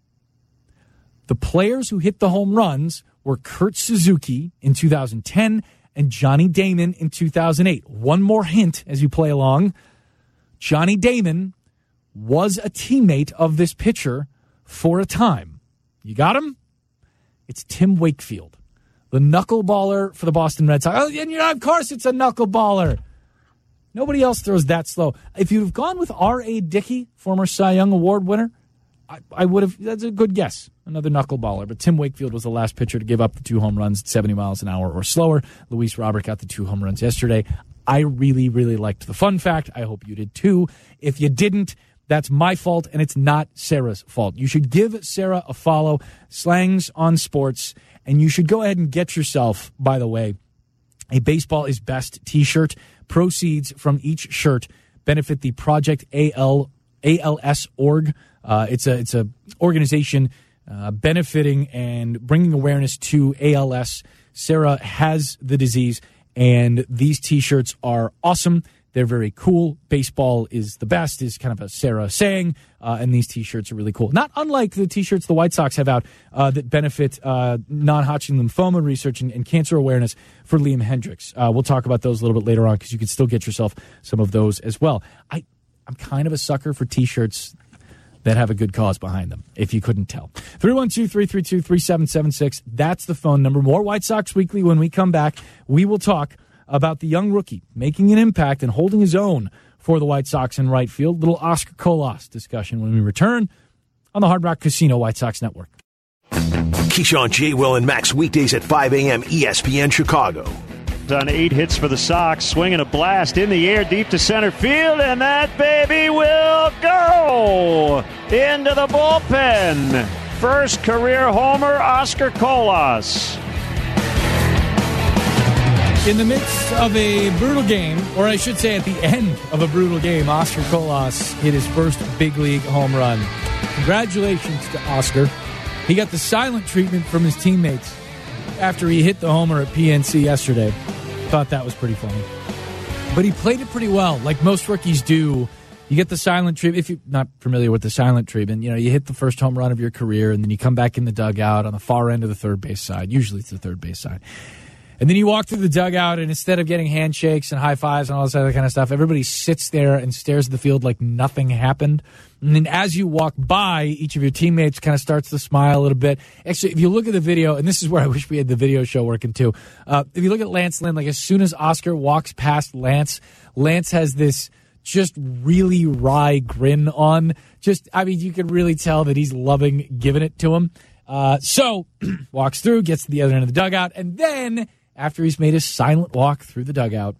The players who hit the home runs were Kurt Suzuki in two thousand ten and Johnny Damon in two thousand eight. One more hint as you play along. Johnny Damon was a teammate of this pitcher for a time. You got him? It's Tim Wakefield, the knuckleballer for the Boston Red Sox. Oh, and you know, of course it's a knuckleballer. Nobody else throws that slow. If you'd have gone with R A. Dickey, former Cy Young Award winner, I, I would have, that's a good guess. Another knuckleballer. But Tim Wakefield was the last pitcher to give up the two home runs at seventy miles an hour or slower. Luis Robert got the two home runs yesterday. I really, really liked the fun fact. I hope you did too. If you didn't, that's my fault, and it's not Sarah's fault. You should give Sarah a follow, Slangs on Sports, and you should go ahead and get yourself, by the way, a Baseball is Best t-shirt. Proceeds from each shirt benefit the Project A L, A L S org. Uh, it's a it's a organization uh, benefiting and bringing awareness to A L S. Sarah has the disease, and these T-shirts are awesome. They're very cool. Baseball is the best is kind of a Sarah saying, uh, and these T-shirts are really cool. Not unlike the T-shirts the White Sox have out uh, that benefit uh, non-Hodgkin lymphoma research and, and cancer awareness for Liam Hendricks. Uh, we'll talk about those a little bit later on because you can still get yourself some of those as well. I, I'm kind of a sucker for T-shirts that have a good cause behind them, if you couldn't tell. three one two, three three two, three seven seven six. That's the phone number. More White Sox Weekly. When we come back, we will talk about the young rookie making an impact and holding his own for the White Sox in right field. Little Oscar Colas discussion when we return on the Hard Rock Casino White Sox Network. Keyshawn, J. Will, and Max weekdays at five a.m. E S P N Chicago. On eight hits for the Sox, swinging a blast in the air deep to center field, and that baby will go into the bullpen. First career homer, Oscar Colas. In the midst of a brutal game, or I should say at the end of a brutal game, Oscar Colas hit his first big league home run. Congratulations to Oscar. He got the silent treatment from his teammates after he hit the homer at P N C yesterday. Thought that was pretty funny. But he played it pretty well, like most rookies do. You get the silent treatment. If you're not familiar with the silent treatment, you know, you hit the first home run of your career, and then you come back in the dugout on the far end of the third base side. Usually it's the third base side. And then you walk through the dugout, and instead of getting handshakes and high fives and all this other kind of stuff, everybody sits there and stares at the field like nothing happened. And then as you walk by, each of your teammates kind of starts to smile a little bit. Actually, if you look at the video, and this is where I wish we had the video show working too. Uh, if you look at Lance Lynn, like as soon as Oscar walks past Lance, Lance has this just really wry grin on. Just, I mean, you can really tell that he's loving giving it to him. Uh, so, walks through, gets to the other end of the dugout, and then after he's made his silent walk through the dugout,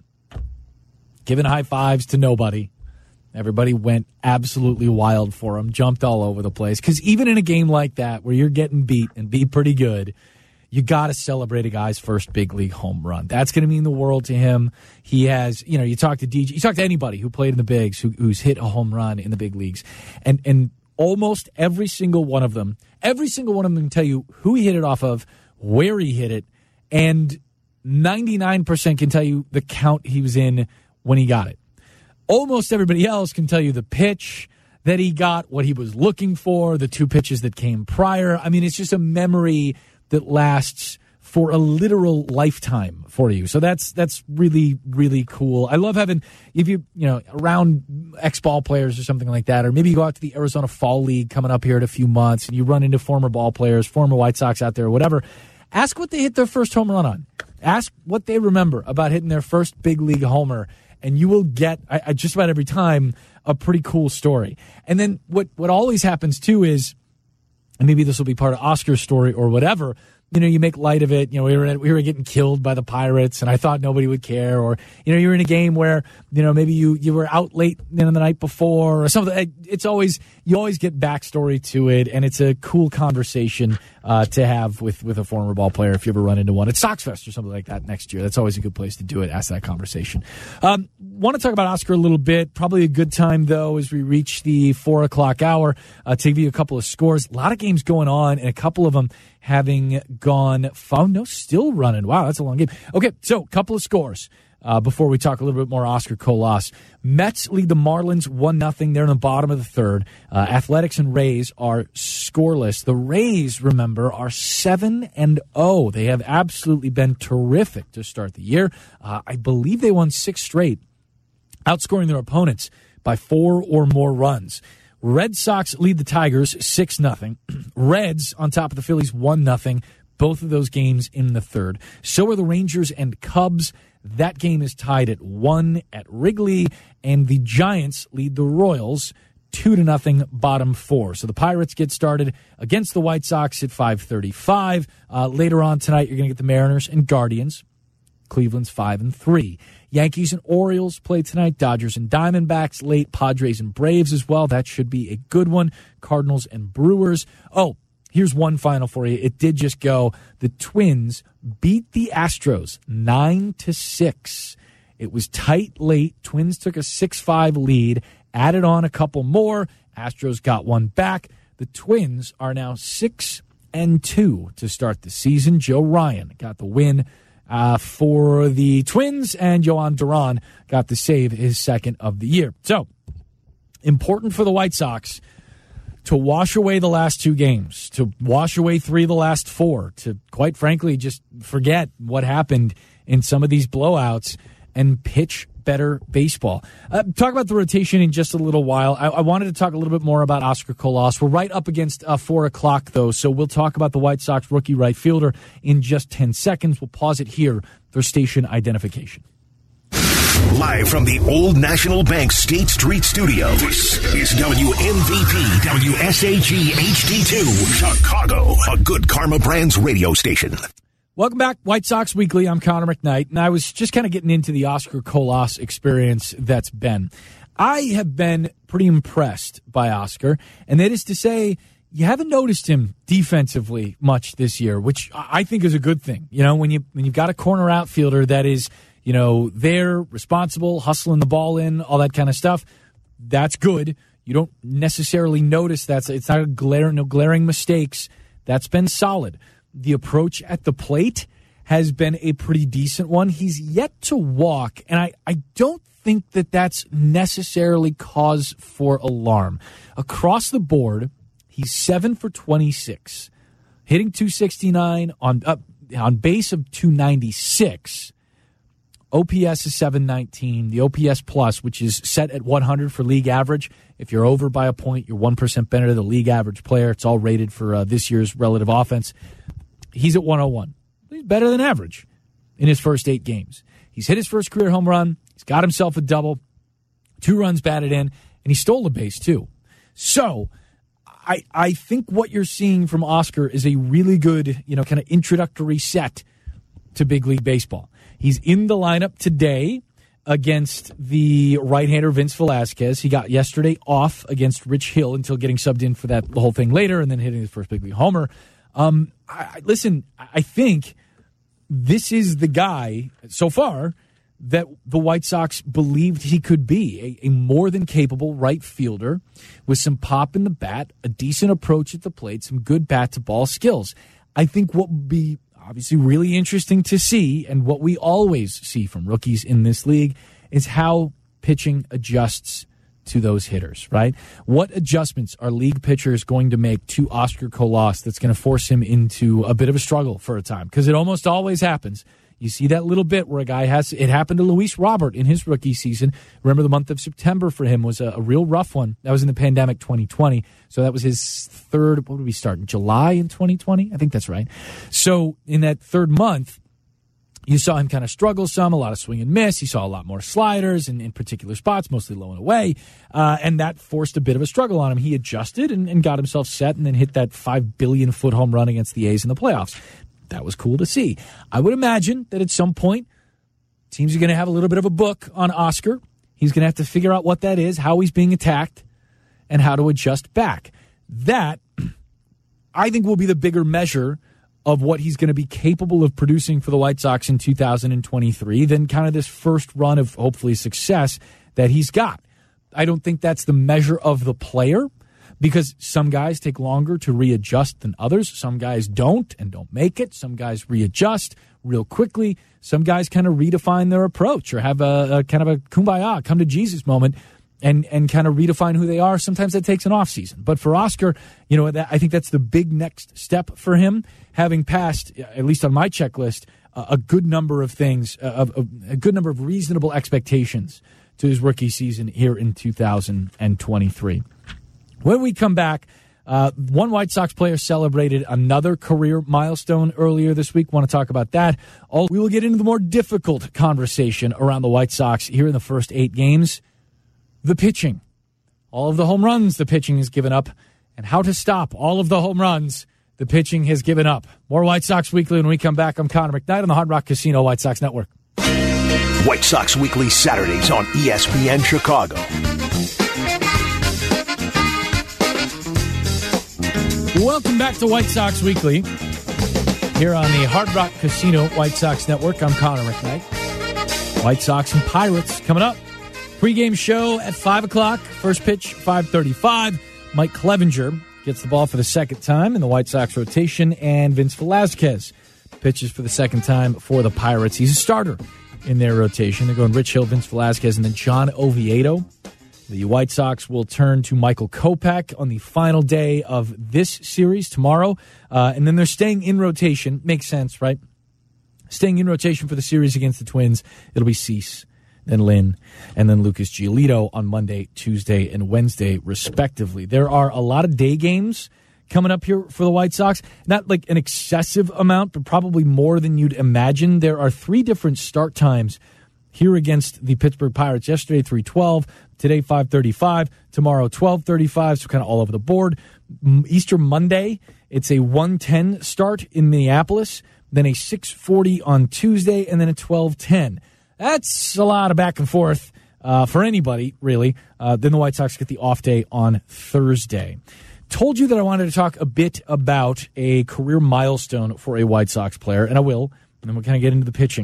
giving high fives to nobody, everybody went absolutely wild for him, jumped all over the place. Because even in a game like that, where you're getting beat and beat pretty good, you got to celebrate a guy's first big league home run. That's going to mean the world to him. He has, you know, you talk to D J, you talk to anybody who played in the bigs, who, who's hit a home run in the big leagues, and and almost every single one of them, every single one of them can tell you who he hit it off of, where he hit it, and ninety-nine percent can tell you the count he was in when he got it. Almost everybody else can tell you the pitch that he got, what he was looking for, the two pitches that came prior. I mean, it's just a memory that lasts for a literal lifetime for you. So that's that's really, really cool. I love having, if you, you know, around ex-ball players or something like that, or maybe you go out to the Arizona Fall League coming up here in a few months, and you run into former ball players, former White Sox out there, or whatever. Ask what they hit their first home run on. Ask what they remember about hitting their first big league homer, and you will get, I, I just about every time, a pretty cool story. And then what, what always happens, too, is, and maybe this will be part of Oscar's story or whatever, you know, you make light of it. You know, we were we were getting killed by the Pirates, and I thought nobody would care. Or, you know, you're in a game where, you know, maybe you, you were out late, you know, the night before or something. It's always, you always get backstory to it, and it's a cool conversation uh, to have with, with a former ball player if you ever run into one at Sox Fest or something like that next year. That's always a good place to do it, ask that conversation. Um, want to talk about Oscar a little bit. Probably a good time, though, as we reach the four o'clock hour uh, to give you a couple of scores. A lot of games going on, and a couple of them having gone, oh, no, still running. Wow, that's a long game. Okay, so a couple of scores uh, before we talk a little bit more Oscar Colas. Mets lead the Marlins one nothing. They're in the bottom of the third. Uh, Athletics and Rays are scoreless. The Rays, remember, are seven and oh. They have absolutely been terrific to start the year. Uh, I believe they won six straight, outscoring their opponents by four or more runs. Red Sox lead the Tigers six nothing. Reds on top of the Phillies one nothing. Both of those games in the third. So are the Rangers and Cubs. That game is tied at one at Wrigley. And the Giants lead the Royals two to nothing, bottom four. So the Pirates get started against the White Sox at five thirty-five. Uh, later on tonight, you're going to get the Mariners and Guardians. Cleveland's five and three. Yankees and Orioles play tonight. Dodgers and Diamondbacks late. Padres and Braves as well. That should be a good one. Cardinals and Brewers. Oh, here's one final for you. It did just go. The Twins beat the Astros nine to six. It was tight late. Twins took a six five lead, added on a couple more. Astros got one back. The Twins are now six and two to start the season. Joe Ryan got the win Uh, for the Twins, and Yohan Duran got the save, his second of the year. So, important for the White Sox to wash away the last two games, to wash away three of the last four, to, quite frankly, just forget what happened in some of these blowouts and pitch better baseball. Uh, talk about the rotation in just a little while. I, I wanted to talk a little bit more about Oscar Colas. We're right up against uh, four o'clock, though, so we'll talk about the White Sox rookie right fielder in just ten seconds. We'll pause it here for station identification. Live from the Old National Bank State Street Studio, this is W M V P W S A G H D two, Chicago, a Good Karma Brands radio station. Welcome back, White Sox Weekly. I'm Connor McKnight, and I was just kind of getting into the Oscar Colas experience that's been. I have been pretty impressed by Oscar, and that is to say, you haven't noticed him defensively much this year, which I think is a good thing. You know, when you when you've got a corner outfielder that is, you know, there, responsible, hustling the ball in, all that kind of stuff, that's good. You don't necessarily notice that. It's not a glare, no glaring mistakes. That's been solid. The approach at the plate has been a pretty decent one. He's yet to walk, and I, I don't think that that's necessarily cause for alarm. Across the board, he's seven for twenty-six, hitting two sixty-nine on uh, on base of two ninety-six. O P S is seven nineteen. The O P S plus, which is set at one hundred for league average. If you're over by a point, you're one percent better than the league average player. It's all rated for uh, this year's relative offense. He's at one oh one. He's better than average in his first eight games. He's hit his first career home run. He's got himself a double, two runs batted in, and he stole a base too. So I I think what you're seeing from Oscar is a really good, you know, kind of introductory set to big league baseball. He's in the lineup today against the right-hander Vince Velasquez. He got yesterday off against Rich Hill until getting subbed in for that the whole thing later and then hitting his first big league homer. Um, I, listen, I think this is the guy so far that the White Sox believed he could be, a, a more than capable right fielder with some pop in the bat, a decent approach at the plate, some good bat-to-ball skills. I think what would be obviously really interesting to see, and what we always see from rookies in this league, is how pitching adjusts to those hitters, right? What adjustments are league pitchers going to make to Oscar Colas that's going to force him into a bit of a struggle for a time? Because it almost always happens. You see that little bit where a guy has, it happened to Luis Robert in his rookie season. Remember, the month of September for him was a, a real rough one. That was in the pandemic twenty twenty. So that was his third, what did we start, in July in twenty twenty? I think that's right. So in that third month, you saw him kind of struggle some, a lot of swing and miss. You saw a lot more sliders in, in particular spots, mostly low and away. Uh, and that forced a bit of a struggle on him. He adjusted and, and got himself set and then hit that five billion foot home run against the A's in the playoffs. That was cool to see. I would imagine that at some point, teams are going to have a little bit of a book on Oscar. He's going to have to figure out what that is, how he's being attacked, and how to adjust back. That, I think, will be the bigger measure of what he's going to be capable of producing for the White Sox in two thousand twenty-three than kind of this first run of hopefully success that he's got. I don't think that's the measure of the player, because some guys take longer to readjust than others. Some guys don't and don't make it. Some guys readjust real quickly. Some guys kind of redefine their approach or have a, a kind of a kumbaya, come to Jesus moment and and kind of redefine who they are. Sometimes that takes an off season. But for Oscar, you know, that, I think that's the big next step for him, having passed, at least on my checklist, a, a good number of things, a, a, a good number of reasonable expectations to his rookie season here in two thousand twenty-three. When we come back, uh, one White Sox player celebrated another career milestone earlier this week. Want to talk about that. Also, we will get into the more difficult conversation around the White Sox here in the first eight games. The pitching. All of the home runs the pitching has given up, and how to stop all of the home runs the pitching has given up. More White Sox Weekly when we come back. I'm Connor McKnight on the Hard Rock Casino White Sox Network. White Sox Weekly Saturdays on E S P N Chicago. Welcome back to White Sox Weekly here on the Hard Rock Casino White Sox Network. I'm Connor McKnight. White Sox and Pirates coming up. Pre-game show at five o'clock. First pitch, five thirty-five. Mike Clevenger gets the ball for the second time in the White Sox rotation, and Vince Velasquez pitches for the second time for the Pirates. He's a starter in their rotation. They're going Rich Hill, Vince Velasquez, and then John Oviedo. The White Sox will turn to Michael Kopech on the final day of this series tomorrow. Uh, and then they're staying in rotation. Makes sense, right? Staying in rotation for the series against the Twins. It'll be Cease, then Lynn, and then Lucas Giolito on Monday, Tuesday, and Wednesday, respectively. There are a lot of day games coming up here for the White Sox. Not like an excessive amount, but probably more than you'd imagine. There are three different start times here against the Pittsburgh Pirates. Yesterday, three twelve. Today, five thirty-five. Tomorrow, twelve thirty-five. So kind of all over the board. Easter Monday, it's a one ten start in Minneapolis. Then a six forty on Tuesday, and then a twelve ten. That's a lot of back and forth uh, for anybody, really. Uh, then the White Sox get the off day on Thursday. Told you that I wanted to talk a bit about a career milestone for a White Sox player, and I will. And then we'll kind of get into the pitching.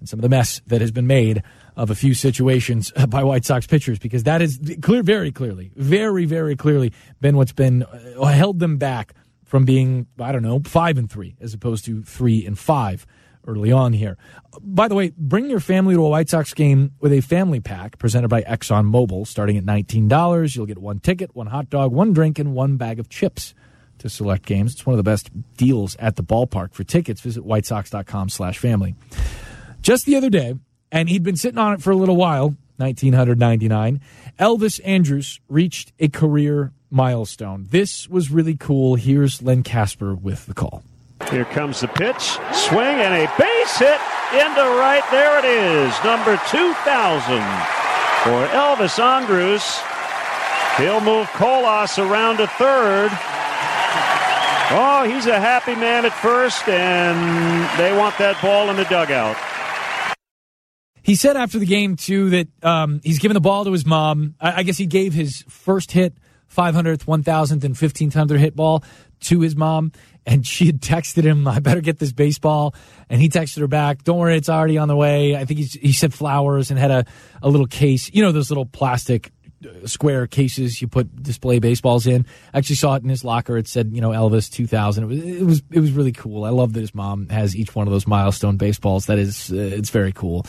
and some of the mess that has been made of a few situations by White Sox pitchers, because that is clear, very clearly, very, very clearly been what's been uh, held them back from being, I don't know, five and three as opposed to three and five early on here. By the way, bring your family to a White Sox game with a family pack presented by ExxonMobil. Starting at nineteen dollars, you'll get one ticket, one hot dog, one drink, and one bag of chips to select games. It's one of the best deals at the ballpark. For tickets, visit whitesox.com slash family. Just the other day, and he'd been sitting on it for a little while, nineteen ninety-nine, Elvis Andrus reached a career milestone. This was really cool. Here's Len Casper with the call. Here comes the pitch, swing, and a base hit into right. There it is, number two thousand for Elvis Andrus. He'll move Colas around to third. Oh, he's a happy man at first, and they want that ball in the dugout. He said after the game, too, that um, he's given the ball to his mom. I, I guess he gave his first hit, five hundredth, one thousandth, and fifteen hundredth hit ball to his mom, and she had texted him, I better get this baseball, and he texted her back, don't worry, it's already on the way. I think he's, he said flowers and had a, a little case, you know, those little plastic square cases you put display baseballs in. I actually saw it in his locker. It said, you know, Elvis two thousand. It was it was, it was really cool. I love that his mom has each one of those milestone baseballs. That is, uh, it's very cool.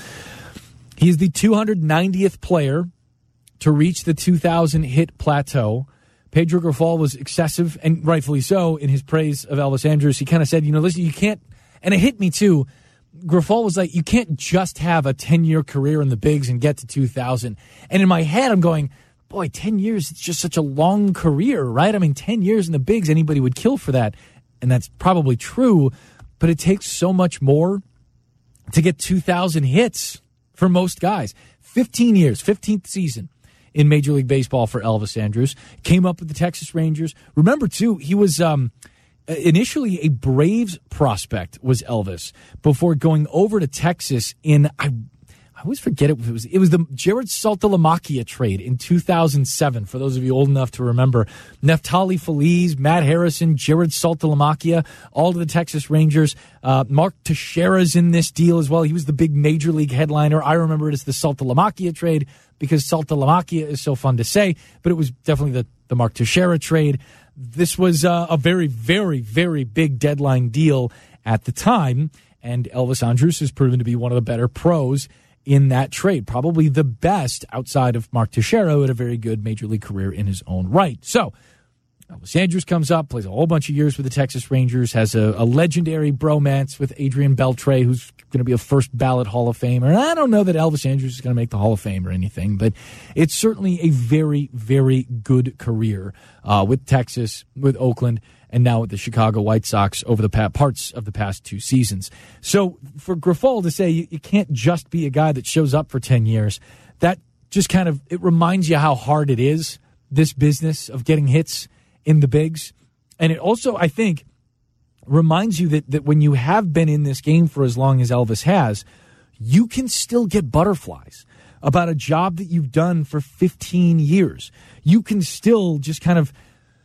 He is the two hundred ninetieth player to reach the two thousand hit plateau. Pedro Grifol was excessive, and rightfully so, in his praise of Elvis Andrus. He kind of said, you know, listen, you can't, and it hit me too. Grifol was like, you can't just have a ten-year career in the bigs and get to two thousand. And in my head, I'm going, boy, ten years, it's just such a long career, right? I mean, ten years in the bigs, anybody would kill for that. And that's probably true, but it takes so much more to get two thousand hits for most guys. fifteen years, fifteenth season in Major League Baseball for Elvis Andrus. Came up with the Texas Rangers. Remember, too, he was um, initially a Braves prospect, was Elvis, before going over to Texas in, I, I always forget it, it was it was the Jared Saltalamacchia trade in two thousand seven, for those of you old enough to remember. Neftali Feliz, Matt Harrison, Jared Saltalamacchia, all to the Texas Rangers. Uh, Mark Teixeira's in this deal as well. He was the big Major League headliner. I remember it as the Saltalamacchia trade because Saltalamacchia is so fun to say, but it was definitely the, the Mark Teixeira trade. This was uh, a very, very, very big deadline deal at the time, and Elvis Andrus has proven to be one of the better pros in that trade. Probably the best outside of Mark Teixeira, who had a very good Major League career in his own right. So Elvis Andrus comes up, plays a whole bunch of years with the Texas Rangers, has a, a legendary bromance with Adrian Beltre, who's going to be a first ballot Hall of Famer. And I don't know that Elvis Andrus is going to make the Hall of Fame or anything, but it's certainly a very, very good career uh, with Texas, with Oakland, and now with the Chicago White Sox over the pa- parts of the past two seasons. So for Grifol to say you, you can't just be a guy that shows up for ten years, that just kind of, it reminds you how hard it is, this business of getting hits in the bigs. And it also, I think, reminds you that, that when you have been in this game for as long as Elvis has, you can still get butterflies about a job that you've done for fifteen years. You can still just kind of,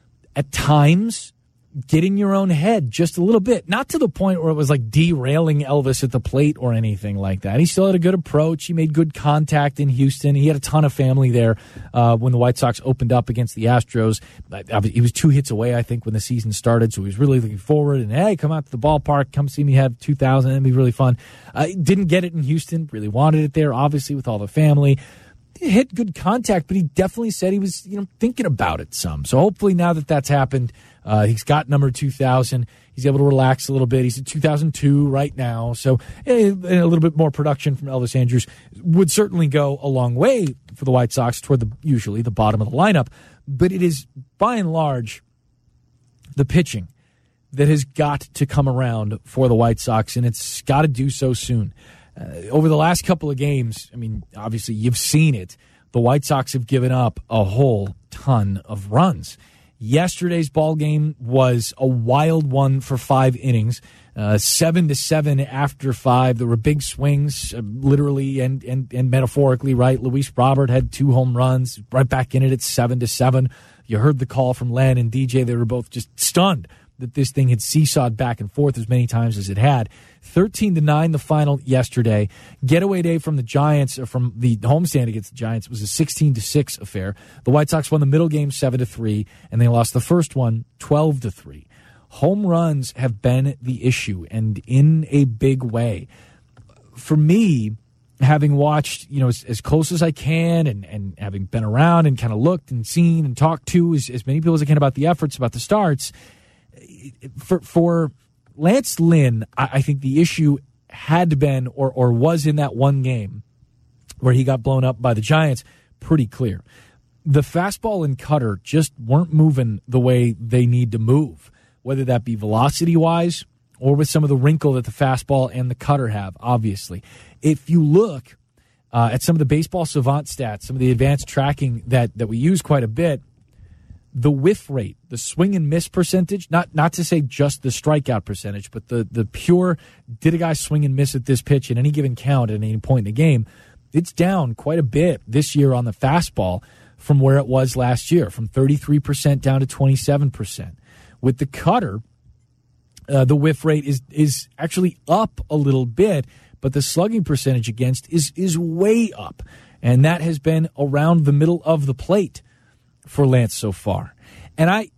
at times, get in your own head just a little bit. Not to the point where it was like derailing Elvis at the plate or anything like that. He still had a good approach. He made good contact in Houston. He had a ton of family there uh, when the White Sox opened up against the Astros. He was two hits away, I think, when the season started, so he was really looking forward. And, hey, come out to the ballpark. Come see me have two thousand. It'd be really fun. Uh, didn't get it in Houston. Really wanted it there, obviously, with all the family. He hit good contact, but he definitely said he was, you know, thinking about it some. So hopefully now that that's happened, uh, he's got number two thousand. He's able to relax a little bit. He's at two thousand two right now. So eh, a little bit more production from Elvis Andrus would certainly go a long way for the White Sox toward the usually the bottom of the lineup. But it is, by and large, the pitching that has got to come around for the White Sox, and it's got to do so soon. Uh, over the last couple of games, I mean, obviously you've seen it. The White Sox have given up a whole ton of runs. Yesterday's ball game was a wild one for five innings, uh, seven to seven after five. There were big swings, uh, literally and, and and metaphorically, right? Luis Robert had two home runs, right back in it at seven to seven. You heard the call from Len and D J; they were both just stunned that this thing had seesawed back and forth as many times as it had. thirteen to nine the final yesterday. Getaway day from the Giants, or from the homestand against the Giants, was a sixteen to six affair. The White Sox won the middle game seven to three, and they lost the first one twelve to three. Home runs have been the issue, and in a big way. For me, having watched, you know, as, as close as I can, and, and having been around and kind of looked and seen and talked to as, as many people as I can about the efforts, about the starts, for for Lance Lynn, I, I think the issue had been, or or was in that one game where he got blown up by the Giants, pretty clear. The fastball and cutter just weren't moving the way they need to move, whether that be velocity-wise or with some of the wrinkle that the fastball and the cutter have, obviously. If you look uh, at some of the baseball savant stats, some of the advanced tracking that, that we use quite a bit, the whiff rate, the swing and miss percentage, not not to say just the strikeout percentage, but the, the pure, did a guy swing and miss at this pitch at any given count at any point in the game, it's down quite a bit this year on the fastball from where it was last year, from thirty-three percent down to twenty-seven percent. With the cutter, uh, the whiff rate is is actually up a little bit, but the slugging percentage against is is way up, and that has been around the middle of the plate for Lance so far. And I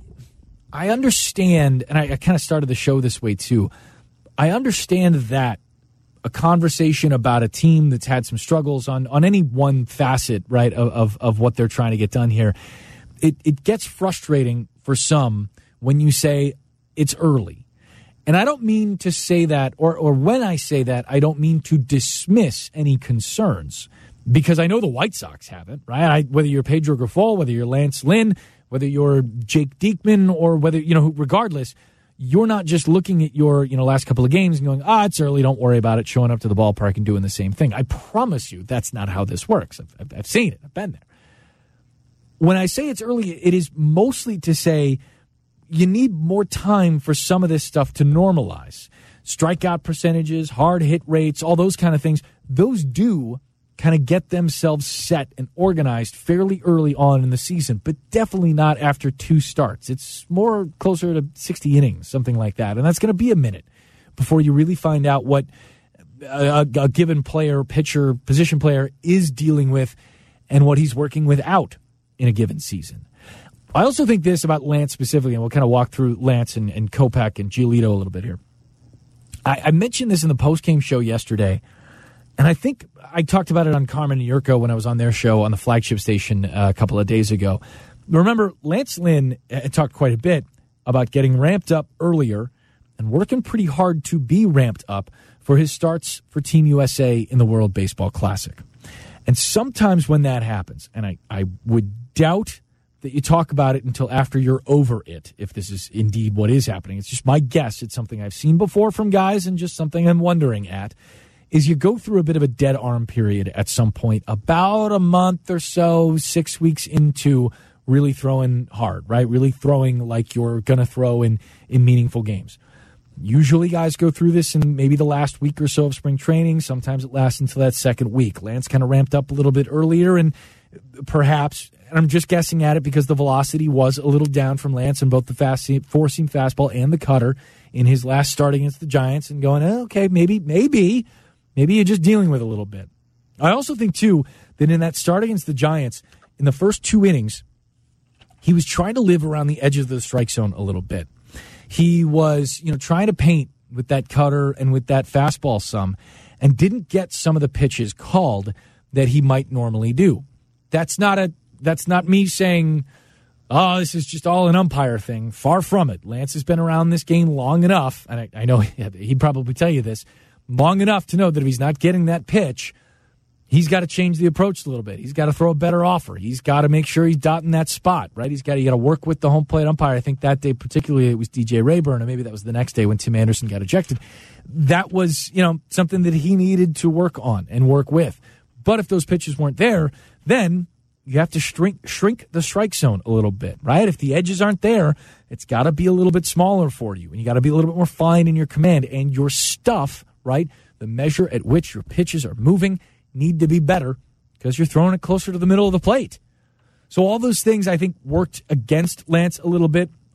I understand, and I, I kind of started the show this way too, I understand that a conversation about a team that's had some struggles on, on any one facet, right, of, of, of what they're trying to get done here, it, it gets frustrating for some when you say it's early. And I don't mean to say that, or, or when I say that, I don't mean to dismiss any concerns, because I know the White Sox haven't, right? I, whether you're Pedro Grifol, whether you're Lance Lynn, whether you're Jake Diekman, or whether, you know, regardless, you're not just looking at your, you know, last couple of games and going, ah, it's early, don't worry about it, showing up to the ballpark and doing the same thing. I promise you that's not how this works. I've, I've, I've seen it. I've been there. When I say it's early, it is mostly to say you need more time for some of this stuff to normalize. Strikeout percentages, hard hit rates, all those kind of things, those do kind of get themselves set and organized fairly early on in the season, but definitely not after two starts. It's more closer to sixty innings, something like that. And that's going to be a minute before you really find out what a, a given player, pitcher, position player is dealing with and what he's working without in a given season. I also think this about Lance specifically, and we'll kind of walk through Lance and, and Kopech and Giolito a little bit here. I, I mentioned this in the postgame show yesterday, and I think I talked about it on Carmen and Yurko when I was on their show on the flagship station uh, a couple of days ago. Remember, Lance Lynn uh, talked quite a bit about getting ramped up earlier and working pretty hard to be ramped up for his starts for Team U S A in the World Baseball Classic. And sometimes when that happens, and I, I would doubt that you talk about it until after you're over it, if this is indeed what is happening. It's just my guess. It's something I've seen before from guys and just something I'm wondering at, is you go through a bit of a dead arm period at some point, about a month or so, six weeks into really throwing hard, right? Really throwing like you're going to throw in, in meaningful games. Usually guys go through this in maybe the last week or so of spring training. Sometimes it lasts until that second week. Lance kind of ramped up a little bit earlier, and perhaps, and I'm just guessing at it because the velocity was a little down from Lance in both the fast four-seam fastball and the cutter in his last start against the Giants, and going, oh, okay, maybe, maybe, maybe you're just dealing with a little bit. I also think, too, that in that start against the Giants, in the first two innings, he was trying to live around the edges of the strike zone a little bit. He was, you know, trying to paint with that cutter and with that fastball some, and didn't get some of the pitches called that he might normally do. That's not a that's not me saying, oh, this is just all an umpire thing. Far from it. Lance has been around this game long enough, and I, I know he'd probably tell you this, long enough to know that if he's not getting that pitch, he's got to change the approach a little bit. He's got to throw a better offer. He's got to make sure he's dotting that spot, right? He's got to, you got to work with the home plate umpire. I think that day particularly it was D J Rayburn, or maybe that was the next day when Tim Anderson got ejected. That was, you know, something that he needed to work on and work with. But if those pitches weren't there, then you have to shrink shrink the strike zone a little bit, right? If the edges aren't there, it's got to be a little bit smaller for you, and you got to be a little bit more fine in your command, and your stuff, right? The measure at which your pitches are moving need to be better because you're throwing it closer to the middle of the plate. So all those things, I think, worked against Lance a little bit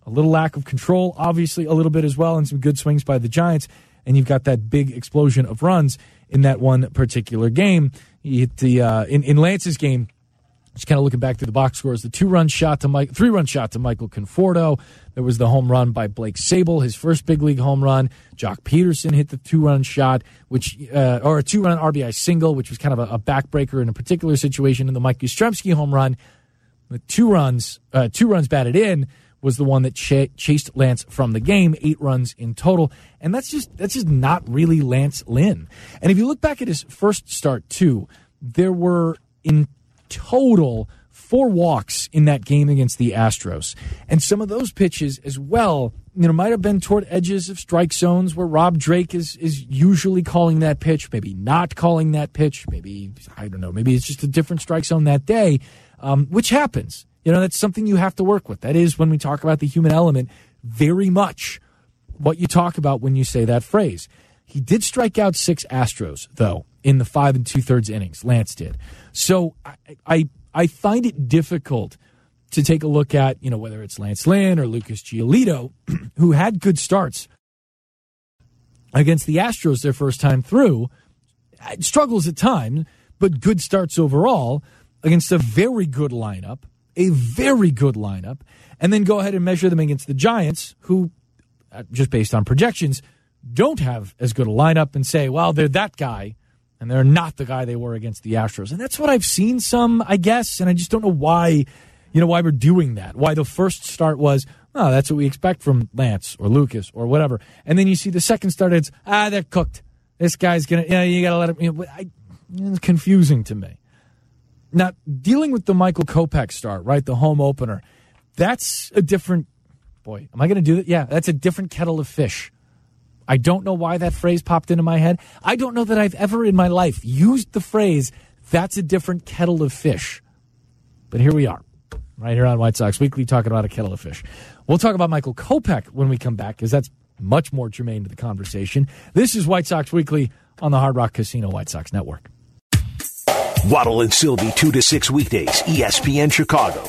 A little lack of control, obviously, a little bit as well, and some good swings by the Giants. And you've got that big explosion of runs in that one particular game. You hit the uh, in, in Lance's game, just kind of looking back through the box scores, the two-run shot to Mike, three-run shot to Michael Conforto. There was the home run by Blake Sable, his first big league home run. Jock Peterson hit the two-run shot, which uh, or a two-run R B I single, which was kind of a, a backbreaker in a particular situation. And the Mike Yastrzemski home run, with two runs, uh, two runs batted in, was the one that ch- chased Lance from the game, eight runs in total. And that's just that's just not really Lance Lynn. And if you look back at his first start, too, there were in total four walks in that game against the Astros. And some of those pitches as well, you know, might have been toward edges of strike zones where Rob Drake is is usually calling that pitch, maybe not calling that pitch, maybe, I don't know, maybe it's just a different strike zone that day, um, which happens. You know, that's something you have to work with. That is, when we talk about the human element, very much what you talk about when you say that phrase. He did strike out six Astros, though, in the five and two-thirds innings. Lance did. So I, I I find it difficult to take a look at, you know, whether it's Lance Lynn or Lucas Giolito, who had good starts against the Astros their first time through, struggles at times, but good starts overall against a very good lineup. A very good lineup, and then go ahead and measure them against the Giants, who, just based on projections, don't have as good a lineup, and say, well, they're that guy, and they're not the guy they were against the Astros. And that's what I've seen some, I guess, and I just don't know why, you know, why we're doing that. Why the first start was, oh, that's what we expect from Lance or Lucas or whatever. And then you see the second start, it's, ah, they're cooked. This guy's going to, you know, you got to let him, you know, I, it's confusing to me. Now, dealing with the Michael Kopech start, right, the home opener, that's a different, boy, am I going to do that? Yeah, that's a different kettle of fish. I don't know why that phrase popped into my head. I don't know that I've ever in my life used the phrase, that's a different kettle of fish. But here we are, right here on White Sox Weekly, talking about a kettle of fish. We'll talk about Michael Kopech when we come back, because that's much more germane to the conversation. This is White Sox Weekly on the Hard Rock Casino White Sox Network. Waddle and Sylvie, two to six weekdays, E S P N Chicago.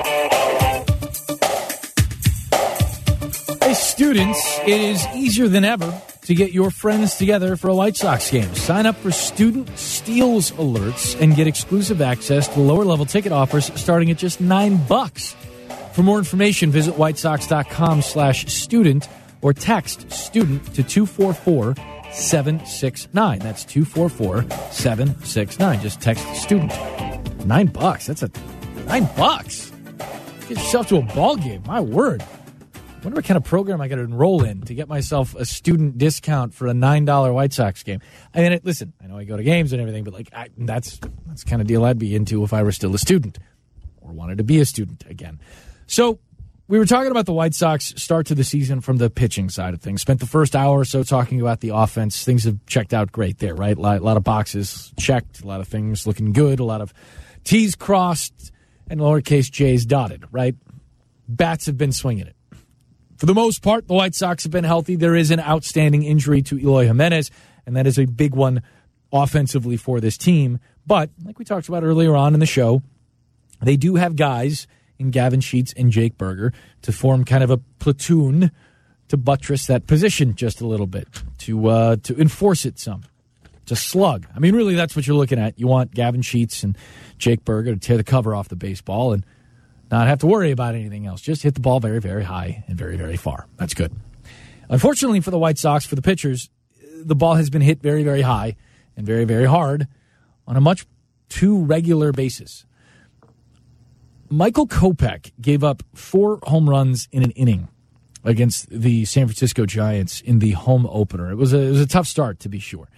Hey, students, it is easier than ever to get your friends together for a White Sox game. Sign up for Student Steals Alerts and get exclusive access to lower-level ticket offers starting at just nine bucks. For more information, visit whitesox.com slash student or text student to two four four, seven six nine. That's two four four, seven six nine. Just text student. Nine bucks. That's a nine bucks. Get yourself to a ball game. My word. I wonder what kind of program I got to enroll in to get myself a student discount for a nine dollar White Sox game. I mean, it, listen, I know I go to games and everything, but like I, that's that's the kind of deal I'd be into if I were still a student or wanted to be a student again. So we were talking about the White Sox start to the season from the pitching side of things. Spent the first hour or so talking about the offense. Things have checked out great there, right? A lot, a lot of boxes checked, a lot of things looking good, a lot of T's crossed and lowercase J's dotted, right? Bats have been swinging it. For the most part, the White Sox have been healthy. There is an outstanding injury to Eloy Jimenez, and that is a big one offensively for this team. But, like we talked about earlier on in the show, they do have guys in Gavin Sheets and Jake Berger to form kind of a platoon to buttress that position just a little bit, to uh, to enforce it some, to slug. I mean, really, that's what you're looking at. You want Gavin Sheets and Jake Berger to tear the cover off the baseball and not have to worry about anything else. Just hit the ball very, very high and very, very far. That's good. Unfortunately for the White Sox, for the pitchers, the ball has been hit very, very high and very, very hard on a much too regular basis. Michael Kopech gave up four home runs in an inning against the San Francisco Giants in the home opener. It was a, it was a tough start, to be sure.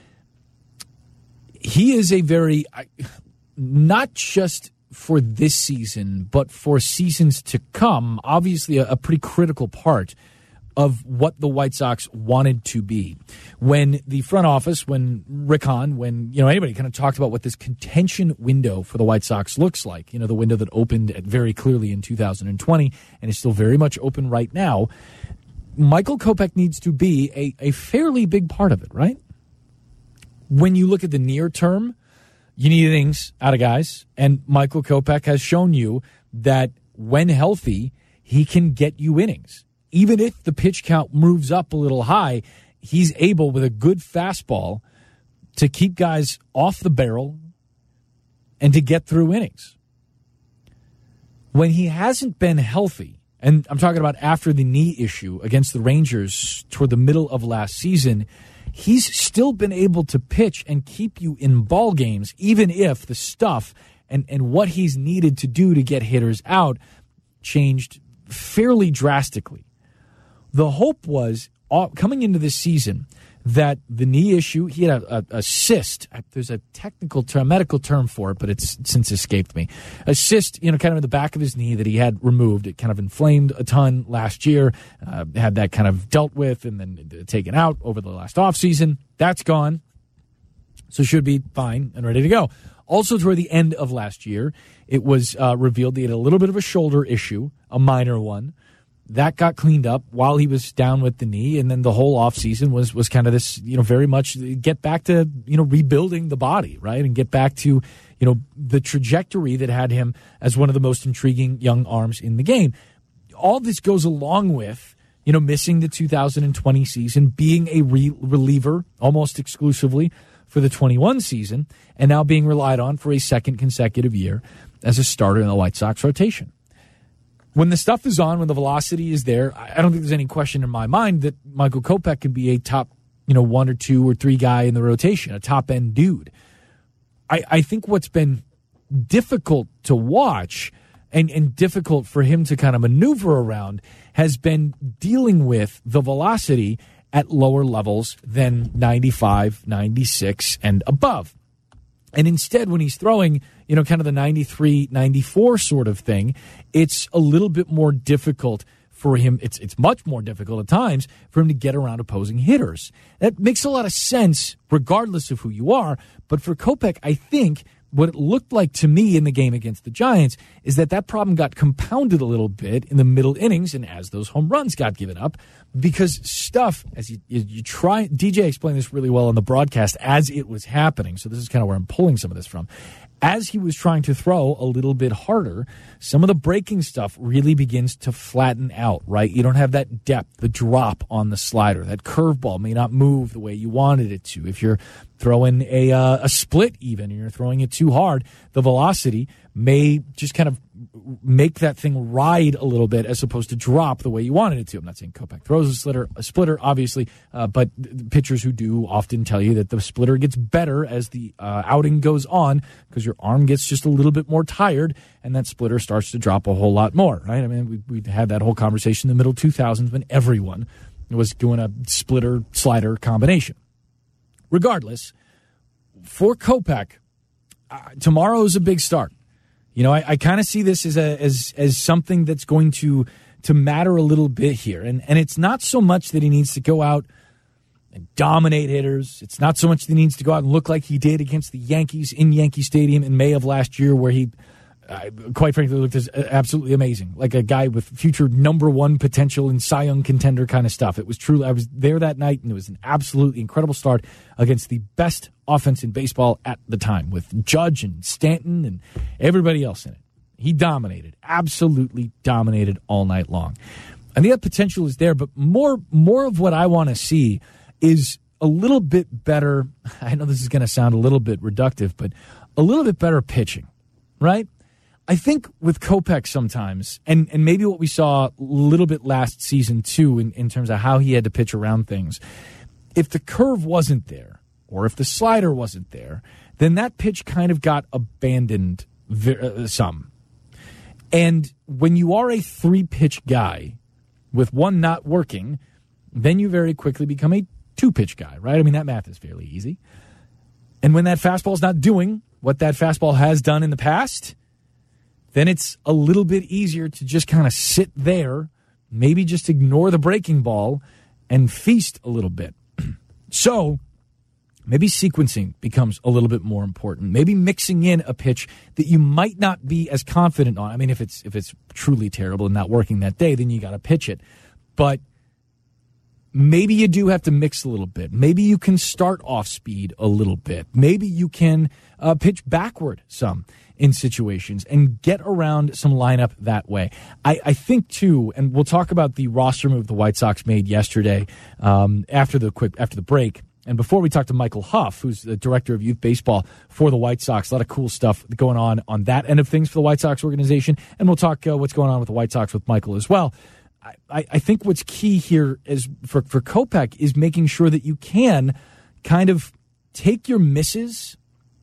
He is a very, not just for this season, but for seasons to come, obviously a, a pretty critical part of what the White Sox wanted to be. When the front office, when Rick Hahn, when you know anybody kind of talked about what this contention window for the White Sox looks like, you know, the window that opened very clearly in two thousand twenty and is still very much open right now, Michael Kopech needs to be a, a fairly big part of it, right? When you look at the near term, you need innings out of guys, and Michael Kopech has shown you that when healthy, he can get you innings. Even if the pitch count moves up a little high, he's able, with a good fastball, to keep guys off the barrel and to get through innings. When he hasn't been healthy, and I'm talking about after the knee issue against the Rangers toward the middle of last season, he's still been able to pitch and keep you in ball games, even if the stuff and, and what he's needed to do to get hitters out changed fairly drastically. The hope was, uh, coming into this season, that the knee issue, he had a, a, a cyst. There's a technical term, medical term for it, but it's since escaped me. A cyst, you know, kind of in the back of his knee that he had removed. It kind of inflamed a ton last year, uh, had that kind of dealt with and then taken out over the last offseason. That's gone. So should be fine and ready to go. Also, toward the end of last year, it was uh, revealed that he had a little bit of a shoulder issue, a minor one. That got cleaned up while he was down with the knee, and then the whole offseason was was kind of this, you know, very much get back to, you know, rebuilding the body, right, and get back to, you know, the trajectory that had him as one of the most intriguing young arms in the game. All this goes along with, you know, missing the two thousand twenty season, being a re- reliever almost exclusively for the twenty-one season, and now being relied on for a second consecutive year as a starter in the White Sox rotation. When the stuff is on, when the velocity is there, I don't think there's any question in my mind that Michael Kopech can be a top, you know, one or two or three guy in the rotation, a top-end dude. I, I think what's been difficult to watch and, and difficult for him to kind of maneuver around has been dealing with the velocity at lower levels than ninety-five, ninety-six, and above. And instead, when he's throwing, you know, kind of the ninety-three, ninety-four sort of thing, it's a little bit more difficult for him. It's it's much more difficult at times for him to get around opposing hitters. That makes a lot of sense regardless of who you are. But for Kopech, I think what it looked like to me in the game against the Giants is that that problem got compounded a little bit in the middle innings and as those home runs got given up, because stuff, as you, you, you try, D J explained this really well on the broadcast as it was happening, so this is kind of where I'm pulling some of this from. As he was trying to throw a little bit harder, some of the breaking stuff really begins to flatten out, right? You don't have that depth, the drop on the slider. That curveball may not move the way you wanted it to. If you're throwing a uh, a split even and you're throwing it too hard, the velocity may just kind of make that thing ride a little bit as opposed to drop the way you wanted it to. I'm not saying Kopech throws a splitter, a splitter obviously, uh, but pitchers who do often tell you that the splitter gets better as the uh, outing goes on because your arm gets just a little bit more tired and that splitter starts to drop a whole lot more, right? I mean, we, we had that whole conversation in the middle two thousands when everyone was doing a splitter-slider combination. Regardless, for Kopech, uh, tomorrow is a big start. You know, I, I kind of see this as a as as something that's going to to matter a little bit here. And and it's not so much that he needs to go out and dominate hitters. It's not so much that he needs to go out and look like he did against the Yankees in Yankee Stadium in May of last year, where he, uh, quite frankly, looked as absolutely amazing, like a guy with future number one potential and Cy Young contender kind of stuff. It was truly, I was there that night, and it was an absolutely incredible start against the best offense in baseball at the time, with Judge and Stanton and everybody else in it. He dominated, absolutely dominated all night long. I think that potential is there, but more, more of what I want to see is a little bit better. I know this is going to sound a little bit reductive, but a little bit better pitching, right? I think with Kopech sometimes, and, and maybe what we saw a little bit last season too, in, in terms of how he had to pitch around things, if the curve wasn't there, or if the slider wasn't there, then that pitch kind of got abandoned uh, some. And when you are a three-pitch guy with one not working, then you very quickly become a two-pitch guy, right? I mean, that math is fairly easy. And when that fastball is not doing what that fastball has done in the past, then it's a little bit easier to just kind of sit there, maybe just ignore the breaking ball, and feast a little bit. So maybe sequencing becomes a little bit more important. Maybe mixing in a pitch that you might not be as confident on. I mean, if it's if it's truly terrible and not working that day, then you got to pitch it. But maybe you do have to mix a little bit. Maybe you can start off speed a little bit. Maybe you can uh, pitch backward some. in situations and get around some lineup that way. I, I think, too, and we'll talk about the roster move the White Sox made yesterday um, after the quick after the break. And before we talk to Michael Huff, who's the director of youth baseball for the White Sox, a lot of cool stuff going on on that end of things for the White Sox organization. And we'll talk uh, what's going on with the White Sox with Michael as well. I, I think what's key here is for, for Kopech is making sure that you can kind of take your misses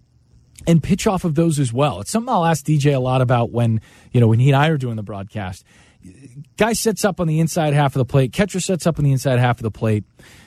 and pitch off of those as well. It's something I'll ask D J a lot about when, you know, when he and I are doing the broadcast. Guy sets up on the inside half of the plate. Catcher sets up on the inside half of the plate.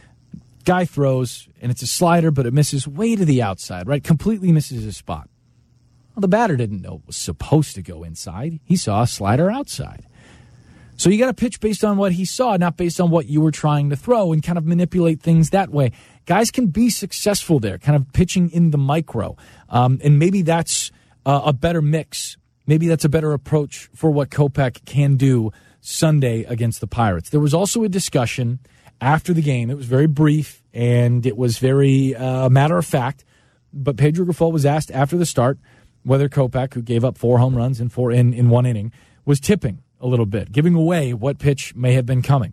Guy throws, and it's a slider, but it misses way to the outside, right? Completely misses his spot. Well, the batter didn't know it was supposed to go inside. He saw a slider outside. So you got to pitch based on what he saw, not based on what you were trying to throw, and kind of manipulate things that way. Guys can be successful there, kind of pitching in the micro. Um, and maybe that's uh, a better mix. Maybe that's a better approach for what Kopech can do Sunday against the Pirates. There was also a discussion after the game. It was very brief, and it was very uh, matter of fact. But Pedro Grifol was asked after the start whether Kopech, who gave up four home runs in four in, in one inning, was tipping a little bit, giving away what pitch may have been coming.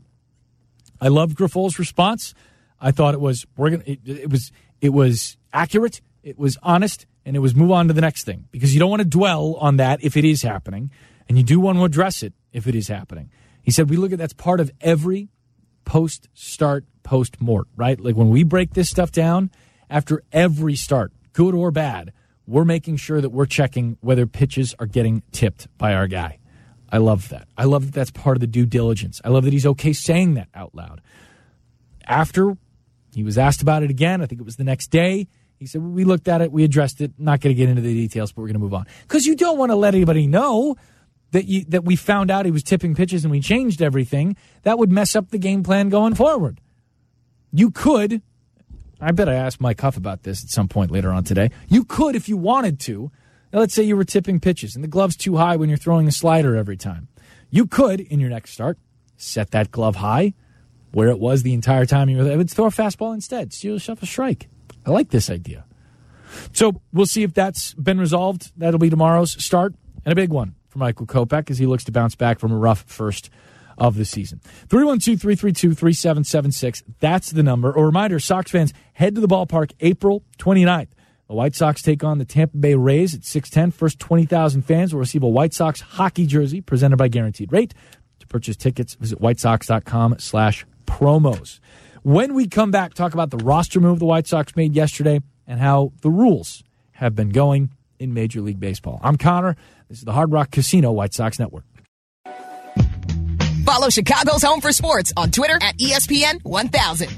I loved Grifol's response. I thought it was we're gonna. It, it was it was accurate. It was honest, and it was move on to the next thing, because you don't want to dwell on that if it is happening, and you do want to address it if it is happening. He said we look at that's part of every post-start, post-mort, right? Like when we break this stuff down, after every start, good or bad, we're making sure that we're checking whether pitches are getting tipped by our guy. I love that. I love that that's part of the due diligence. I love that he's okay saying that out loud. After he was asked about it again, I think it was the next day, he said, we looked at it, we addressed it, not going to get into the details, but we're going to move on. Because you don't want to let anybody know that you, that we found out he was tipping pitches and we changed everything. That would mess up the game plan going forward. You could, I bet I asked Mike Huff about this at some point later on today. You could, if you wanted to, now let's say you were tipping pitches and the glove's too high when you're throwing a slider every time. You could, in your next start, set that glove high where it was the entire time you were there. Throw a fastball instead. Steal yourself a strike. I like this idea. So we'll see if that's been resolved. That'll be tomorrow's start, and a big one for Michael Kopech as he looks to bounce back from a rough first of the season. three one two, three three two, three seven seven six. That's the number. A reminder, Sox fans, head to the ballpark April twenty-ninth. The White Sox take on the Tampa Bay Rays at six ten. First twenty thousand fans will receive a White Sox hockey jersey presented by Guaranteed Rate. To purchase tickets, visit whitesox.com slash promos. When we come back, talk about the roster move the White Sox made yesterday and how the rules have been going in Major League Baseball. I'm Connor. This is the Hard Rock Casino White Sox Network. Follow Chicago's Home for Sports on Twitter at E S P N one thousand.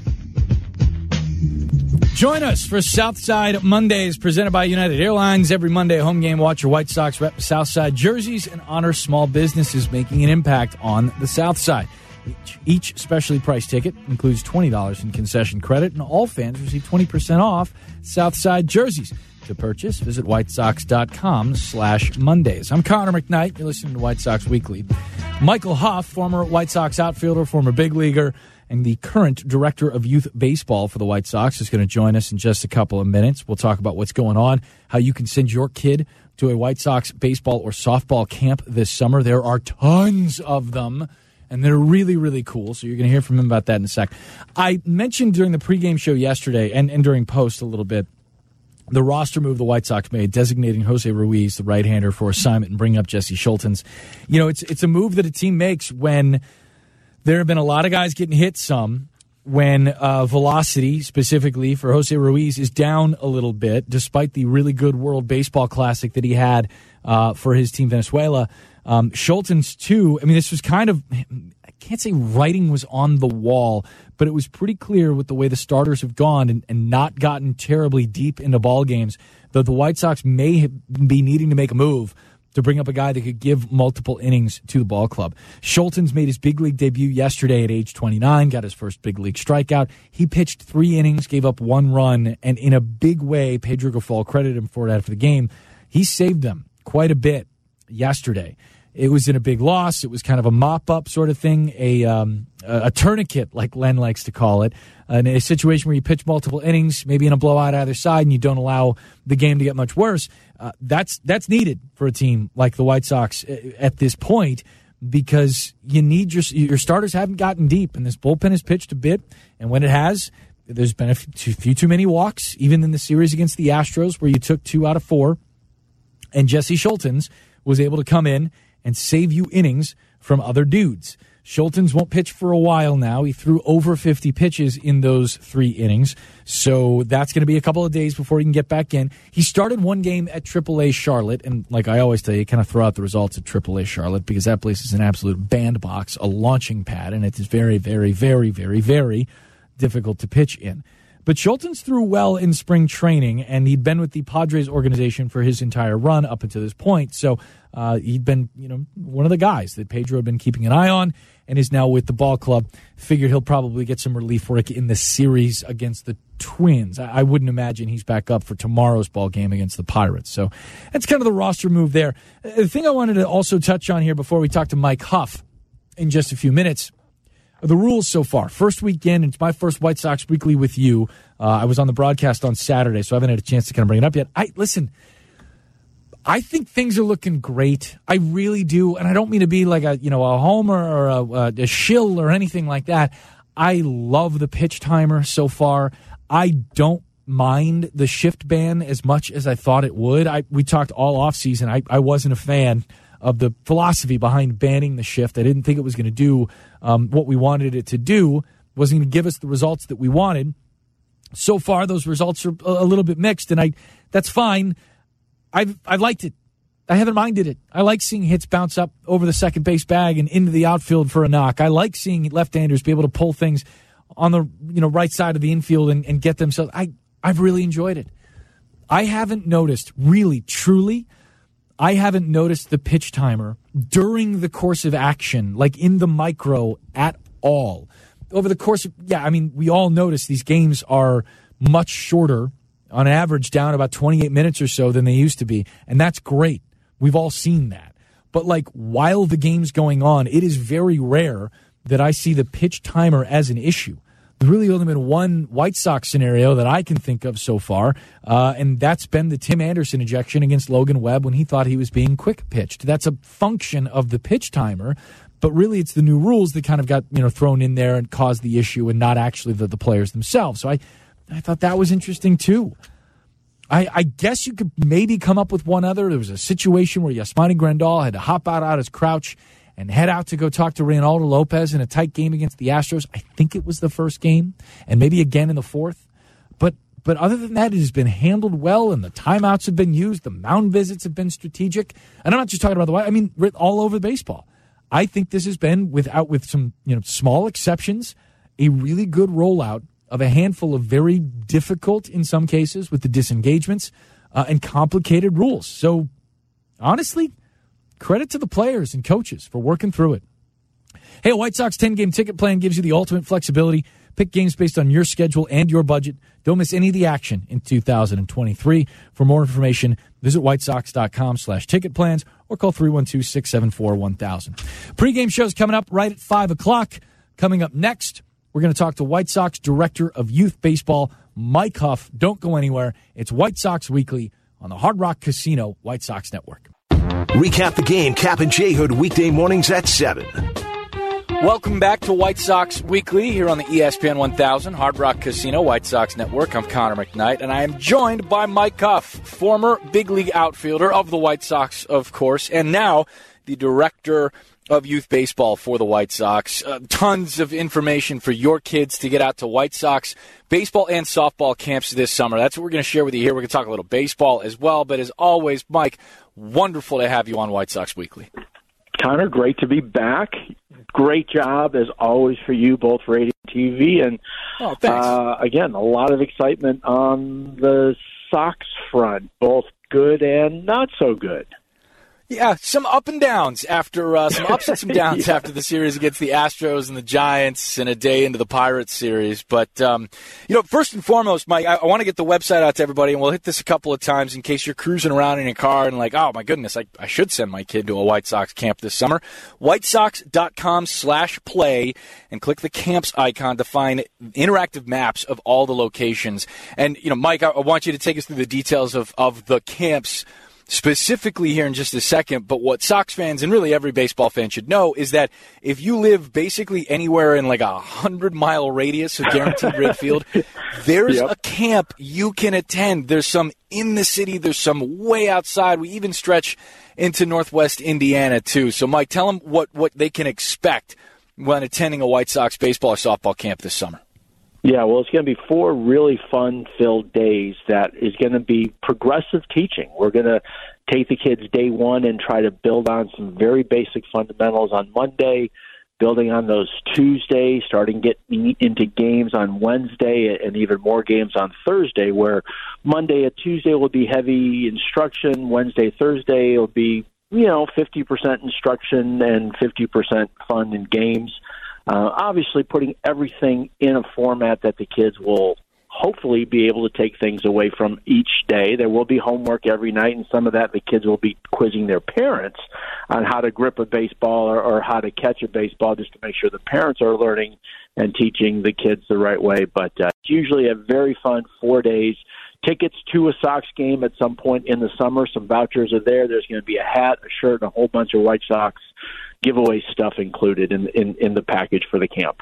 Join us for Southside Mondays presented by United Airlines. Every Monday, home game, watch your White Sox rep Southside jerseys and honor small businesses making an impact on the South Side. Each, each specially priced ticket includes twenty dollars in concession credit, and all fans receive twenty percent off Southside jerseys. To purchase, visit whitesox.com slash Mondays. I'm Connor McKnight. You're listening to White Sox Weekly. Michael Huff, former White Sox outfielder, former big leaguer, and the current director of youth baseball for the White Sox, is going to join us in just a couple of minutes. We'll talk about what's going on, how you can send your kid to a White Sox baseball or softball camp this summer. There are tons of them, and they're really, really cool. So you're going to hear from him about that in a sec. I mentioned during the pregame show yesterday and, and during post a little bit, the roster move the White Sox made, designating Jose Ruiz, the right-hander, for assignment and bringing up Jesse Schultens. You know, it's it's a move that a team makes when there have been a lot of guys getting hit some, when uh, velocity, specifically for Jose Ruiz, is down a little bit, despite the really good World Baseball Classic that he had uh, for his team, Venezuela. Um, Schultens, too, I mean, this was kind of, I can't say writing was on the wall, but it was pretty clear with the way the starters have gone and, and not gotten terribly deep into ball games that the White Sox may be needing to make a move to bring up a guy that could give multiple innings to the ball club. Schultens made his big league debut yesterday at age twenty-nine, got his first big league strikeout. He pitched three innings, gave up one run, and in a big way, Pedro Grifol credited him for it after the game. He saved them quite a bit yesterday. It was in a big loss. It was kind of a mop-up sort of thing, a um, a, a tourniquet, like Len likes to call it, in a situation where you pitch multiple innings, maybe in a blowout either side, and you don't allow the game to get much worse. Uh, that's that's needed for a team like the White Sox at this point, because you need your your starters haven't gotten deep, and this bullpen has pitched a bit, and when it has, there's been a few, few too many walks, even in the series against the Astros where you took two out of four, and Jesse Schultens was able to come in and save you innings from other dudes. Schultens won't pitch for a while now. He threw over fifty pitches in those three innings, so that's going to be a couple of days before he can get back in. He started one game at triple A Charlotte, and like I always tell you, kind of throw out the results at triple A Charlotte, because that place is an absolute bandbox, a launching pad, and it is very, very, very, very, very difficult to pitch in. But Schultens threw well in spring training, and he'd been with the Padres organization for his entire run up until this point. So uh, he'd been, you know, one of the guys that Pedro had been keeping an eye on, and is now with the ball club. Figured he'll probably get some relief work in the series against the Twins. I, I wouldn't imagine he's back up for tomorrow's ball game against the Pirates. So that's kind of the roster move there. The thing I wanted to also touch on here before we talk to Mike Huff in just a few minutes, the rules so far. First weekend, it's my first White Sox Weekly with you. Uh, I was on the broadcast on Saturday, so I haven't had a chance to kind of bring it up yet. I listen, I think things are looking great. I really do, and I don't mean to be like a you know a homer or a, a shill or anything like that. I love the pitch timer so far. I don't mind the shift ban as much as I thought it would. I we talked all offseason. I, I wasn't a fan of the philosophy behind banning the shift. I didn't think it was going to do um, what we wanted it to do. It wasn't going to give us the results that we wanted. So far, those results are a little bit mixed, and I that's fine. I've I've liked it. I haven't minded it. I like seeing hits bounce up over the second base bag and into the outfield for a knock. I like seeing left-handers be able to pull things on the you know right side of the infield and, and get themselves. I I've really enjoyed it. I haven't noticed, really, truly, I haven't noticed the pitch timer during the course of action, like in the micro at all. Over the course of, yeah, I mean, we all notice these games are much shorter, on average down about twenty-eight minutes or so than they used to be, and that's great. We've all seen that. But, like, while the game's going on, it is very rare that I see the pitch timer as an issue. There's really only been one White Sox scenario that I can think of so far, uh, and that's been the Tim Anderson ejection against Logan Webb when he thought he was being quick pitched. That's a function of the pitch timer, but really it's the new rules that kind of got you know thrown in there and caused the issue, and not actually the, the players themselves. So I, I thought that was interesting too. I, I guess you could maybe come up with one other. There was a situation where Yasmani Grandal had to hop out out his crouch and head out to go talk to Reynaldo Lopez in a tight game against the Astros. I think it was the first game, and maybe again in the fourth. But but other than that, it has been handled well, and the timeouts have been used. The mound visits have been strategic. And I'm not just talking about the White. I mean, all over baseball. I think this has been, without with some you know small exceptions, a really good rollout of a handful of very difficult, in some cases, with the disengagements uh, and complicated rules. So, honestly, credit to the players and coaches for working through it. Hey, a White Sox ten-game ticket plan gives you the ultimate flexibility. Pick games based on your schedule and your budget. Don't miss any of the action in two thousand twenty-three. For more information, visit whitesox.com slash ticket plans or call three one two, six seven four, one thousand. Pre-game show's coming up right at five o'clock. Coming up next, we're going to talk to White Sox Director of Youth Baseball, Mike Huff. Don't go anywhere. It's White Sox Weekly on the Hard Rock Casino White Sox Network. Recap the game, Cap and J Hood, weekday mornings at seven. Welcome back to White Sox Weekly here on the E S P N one thousand, Hard Rock Casino, White Sox Network. I'm Connor McKnight, and I am joined by Mike Huff, former big league outfielder of the White Sox, of course, and now the Director of Youth Baseball for the White Sox. Uh, tons of information for your kids to get out to White Sox baseball and softball camps this summer. That's what we're going to share with you here. We're going to talk a little baseball as well, but as always, Mike, wonderful to have you on White Sox Weekly. Connor, great to be back. Great job, as always, for you, both radio and T V. And, oh, thanks. Uh, again, a lot of excitement on the Sox front, both good and not so good. Yeah, some up and downs after uh, some ups and some downs yeah. after the series against the Astros and the Giants and a day into the Pirates series. But, um, you know, first and foremost, Mike, I, I want to get the website out to everybody, and we'll hit this a couple of times in case you're cruising around in your car and like, oh, my goodness, I, I should send my kid to a White Sox camp this summer. White Sox dot com slash play, and click the camps icon to find interactive maps of all the locations. And, you know, Mike, I, I want you to take us through the details of, of the camps specifically here in just a second, but what Sox fans and really every baseball fan should know is that if you live basically anywhere in like a hundred-mile radius of Guaranteed Rate Field, there's yep. a camp you can attend. There's some in the city. There's some way outside. We even stretch into Northwest Indiana, too. So, Mike, tell them what, what they can expect when attending a White Sox baseball or softball camp this summer. Yeah, well, it's going to be four really fun-filled days that is going to be progressive teaching. We're going to take the kids day one and try to build on some very basic fundamentals on Monday, building on those Tuesday, starting getting into games on Wednesday and even more games on Thursday, where Monday and Tuesday will be heavy instruction. Wednesday, Thursday will be, you know, fifty percent instruction and fifty percent fun and games. Uh, obviously, putting everything in a format that the kids will hopefully be able to take things away from each day. There will be homework every night, and some of that the kids will be quizzing their parents on how to grip a baseball or, or how to catch a baseball, just to make sure the parents are learning and teaching the kids the right way. But uh, it's usually a very fun four days. Tickets to a Sox game at some point in the summer. Some vouchers are there. There's going to be a hat, a shirt, and a whole bunch of White Sox giveaway stuff included in, in, in the package for the camp.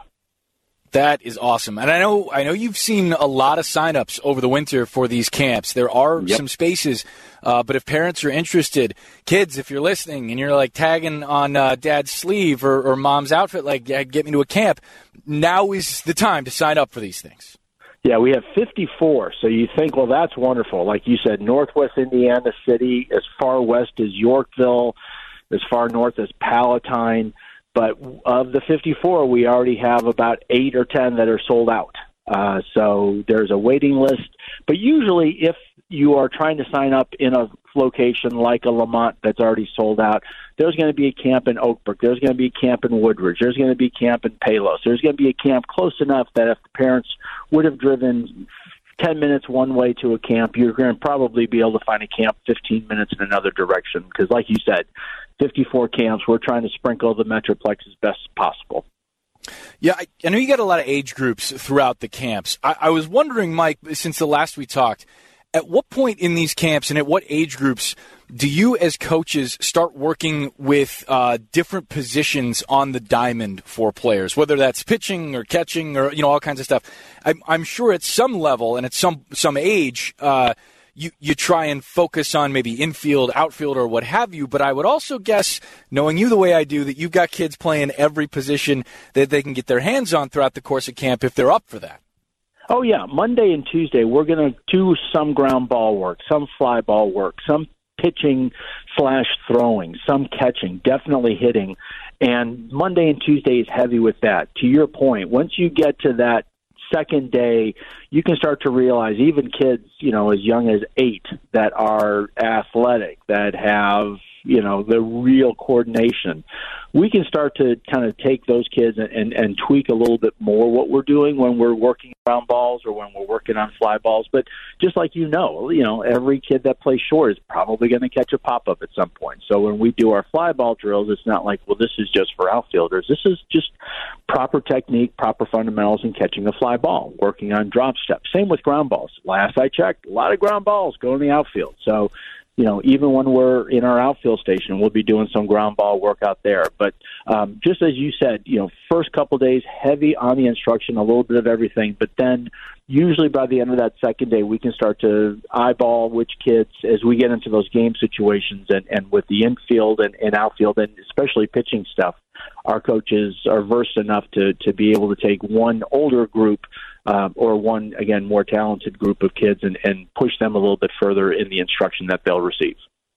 That is awesome. And I know I know you've seen a lot of signups over the winter for these camps. There are yep. some spaces, uh, but if parents are interested, kids, if you're listening and you're like tagging on uh, dad's sleeve or, or mom's outfit, like, yeah, get me to a camp, now is the time to sign up for these things. Yeah, we have fifty-four, so you think, well, that's wonderful. Like you said, Northwest Indiana City, as far west as Yorkville, as far north as Palatine. But of the fifty-four, we already have about eight or ten that are sold out. Uh, so there's a waiting list. But usually if you are trying to sign up in a location like a Lamont that's already sold out, there's going to be a camp in Oakbrook. There's going to be a camp in Woodridge. There's going to be a camp in Palos. There's going to be a camp close enough that if the parents would have driven ten minutes one way to a camp, you're going to probably be able to find a camp fifteen minutes in another direction. Because like you said, fifty-four camps, we're trying to sprinkle the Metroplex as best as possible. Yeah, I, I know you got a lot of age groups throughout the camps. I, I was wondering, Mike, since the last we talked, at what point in these camps and at what age groups do you as coaches start working with uh, different positions on the diamond for players, whether that's pitching or catching or, you know, all kinds of stuff? I'm, I'm sure at some level and at some, some age, uh, you, you try and focus on maybe infield, outfield, or what have you. But I would also guess, knowing you the way I do, that you've got kids playing every position that they can get their hands on throughout the course of camp if they're up for that. Oh, yeah. Monday and Tuesday, we're going to do some ground ball work, some fly ball work, some pitching slash throwing, some catching, definitely hitting. And Monday and Tuesday is heavy with that. To your point, once you get to that second day, you can start to realize even kids, you know, as young as eight that are athletic, that have, you know, the real coordination. We can start to kind of take those kids and, and, and tweak a little bit more what we're doing when we're working around balls or when we're working on fly balls. But just like you know, you know, every kid that plays short is probably going to catch a pop-up at some point. So when we do our fly ball drills, it's not like, well, this is just for outfielders. This is just proper technique, proper fundamentals in catching a fly ball, working on drop steps. Same with ground balls. Last I checked, a lot of ground balls go in the outfield. So, you know, even when we're in our outfield station, we'll be doing some ground ball work out there. But um, just as you said, you know, first couple days, heavy on the instruction, a little bit of everything. But then usually by the end of that second day, we can start to eyeball which kids, as we get into those game situations and, and with the infield and, and outfield, and especially pitching stuff, our coaches are versed enough to, to be able to take one older group Uh, or one, again, more talented group of kids and, and push them a little bit further in the instruction that they'll receive.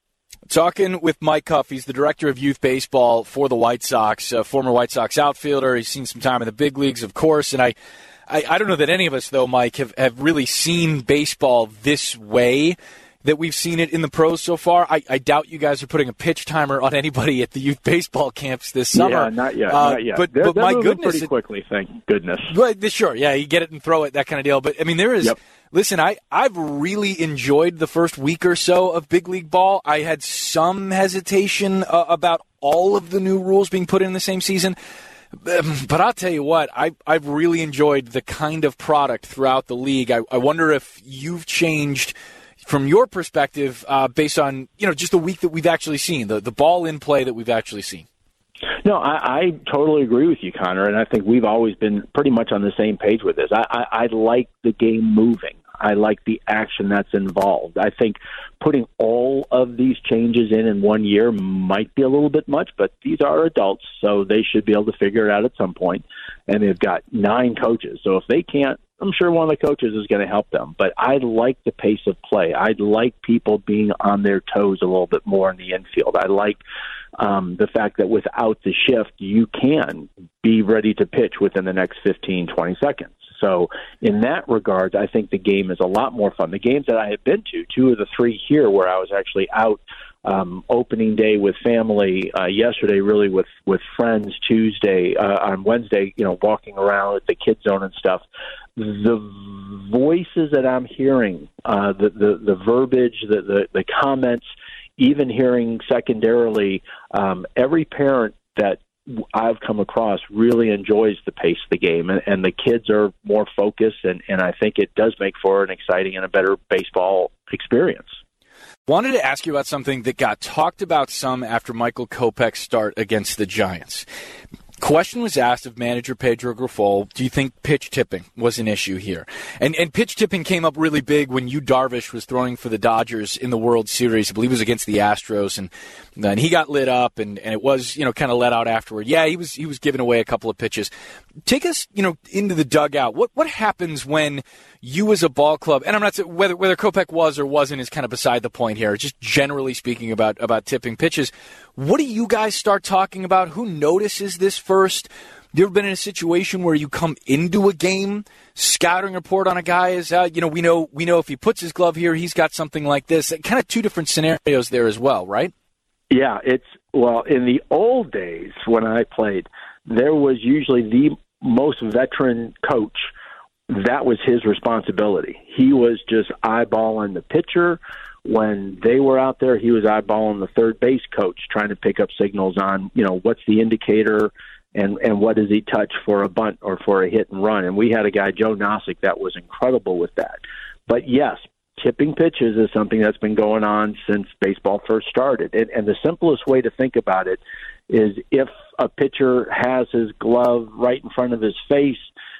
Talking with Mike Huff, he's the director of youth baseball for the White Sox, a former White Sox outfielder. He's seen some time in the big leagues, of course, and I, I, I don't know that any of us, though, Mike, have, have really seen baseball this way. that we've seen it in the pros so far? I, I doubt you guys are putting a pitch timer on anybody at the youth baseball camps this summer. Yeah, not yet. Uh, not yet. But, they're, but they're my moving goodness. pretty quickly, thank goodness. But, sure, yeah, you get it and throw it, that kind of deal. But, I mean, there is, yep. listen, I, I've really enjoyed the first week or so of big league ball. I had some hesitation uh, about all of the new rules being put in the same season. But I'll tell you what, I, I've really enjoyed the kind of product throughout the league. I, I wonder if you've changed from your perspective uh, based on, you know, just the week that we've actually seen, the, the ball in play that we've actually seen. No, I, I totally agree with you, Connor, and I think we've always been pretty much on the same page with this. I, I, I like the game moving. I like the action that's involved. I think putting all of these changes in in one year might be a little bit much, but these are adults, so they should be able to figure it out at some point. And they've got nine coaches, so if they can't, I'm sure one of the coaches is going to help them. But I like the pace of play. I like people being on their toes a little bit more in the infield. I like um, the fact that without the shift, you can be ready to pitch within the next fifteen, twenty seconds. So in that regard, I think the game is a lot more fun. The games that I have been to, two of the three here where I was actually out um, opening day with family, uh, yesterday really with, with friends, Tuesday, uh, on Wednesday, you know, walking around at the Kid Zone and stuff. The voices that I'm hearing, uh, the, the, the verbiage, the, the, the comments, even hearing secondarily, um, every parent that I've come across really enjoys the pace of the game, and, and the kids are more focused, and, and I think it does make for an exciting and a better baseball experience. Wanted to ask you about something that got talked about some after Michael Kopech's start against the Giants. Question was asked of manager Pedro Grifol, do you think pitch tipping was an issue here? And and pitch tipping came up really big when Yu Darvish was throwing for the Dodgers in the World Series. I believe it was against the Astros, and then he got lit up, and, and it was, you know, kind of let out afterward. Yeah, he was he was giving away a couple of pitches. Take us, you know, into the dugout. What what happens when you as a ball club, and I'm not saying whether whether Kopech was or wasn't is kind of beside the point here, just generally speaking about, about tipping pitches. What do you guys start talking about? Who notices this first? You ever been in a situation where you come into a game, scouting report on a guy is, uh, you know, we know we know if he puts his glove here, he's got something like this. Kind of two different scenarios there as well, right? Yeah, it's, well, in the old days when I played, there was usually the most veteran coach. That was his responsibility. He was just eyeballing the pitcher. When they were out there, he was eyeballing the third base coach, trying to pick up signals on, you know, what's the indicator and, and what does he touch for a bunt or for a hit and run. And we had a guy, Joe Nosek, that was incredible with that. But yes, tipping pitches is something that's been going on since baseball first started. And, and the simplest way to think about it is if a pitcher has his glove right in front of his face,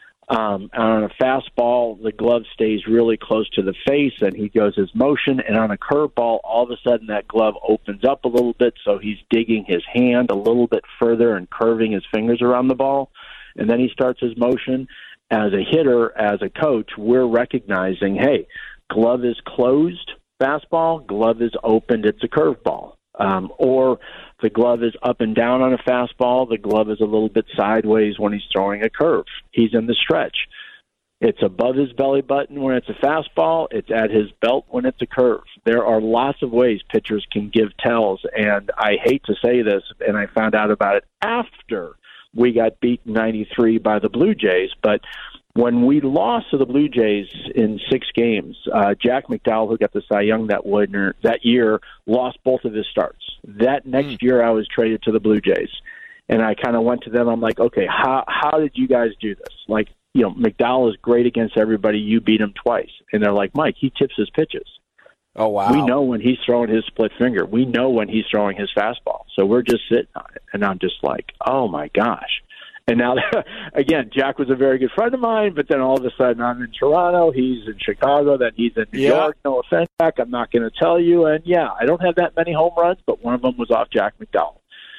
Um, on a fastball, the glove stays really close to the face, and he goes his motion. And on a curveball, all of a sudden that glove opens up a little bit, so he's digging his hand a little bit further and curving his fingers around the ball. And then he starts his motion. As a hitter, as a coach, we're recognizing, hey, glove is closed, fastball, glove is opened, it's a curveball. Um, or the glove is up and down on a fastball, the glove is a little bit sideways when he's throwing a curve. He's in the stretch. It's above his belly button when it's a fastball. It's at his belt when it's a curve. There are lots of ways pitchers can give tells, and I hate to say this, and I found out about it after we got beat ninety-three by the Blue Jays, but when we lost to the Blue Jays in six games, uh, Jack McDowell, who got the Cy Young that winner that year, lost both of his starts. That next mm. year, I was traded to the Blue Jays, and I kind of went to them. I'm like, okay, how how did you guys do this? Like, you know, McDowell is great against everybody. You beat him twice, and they're like, Mike, he tips his pitches. Oh wow! We know when he's throwing his split finger. We know when he's throwing his fastball. So we're just sitting on it, and I'm just like, oh my gosh. And now, again, Jack was a very good friend of mine, but then all of a sudden I'm in Toronto, he's in Chicago, then he's in New yeah. York. No offense, Jack, I'm not going to tell you. And, yeah, I don't have that many home runs, but one of them was off Jack McDowell.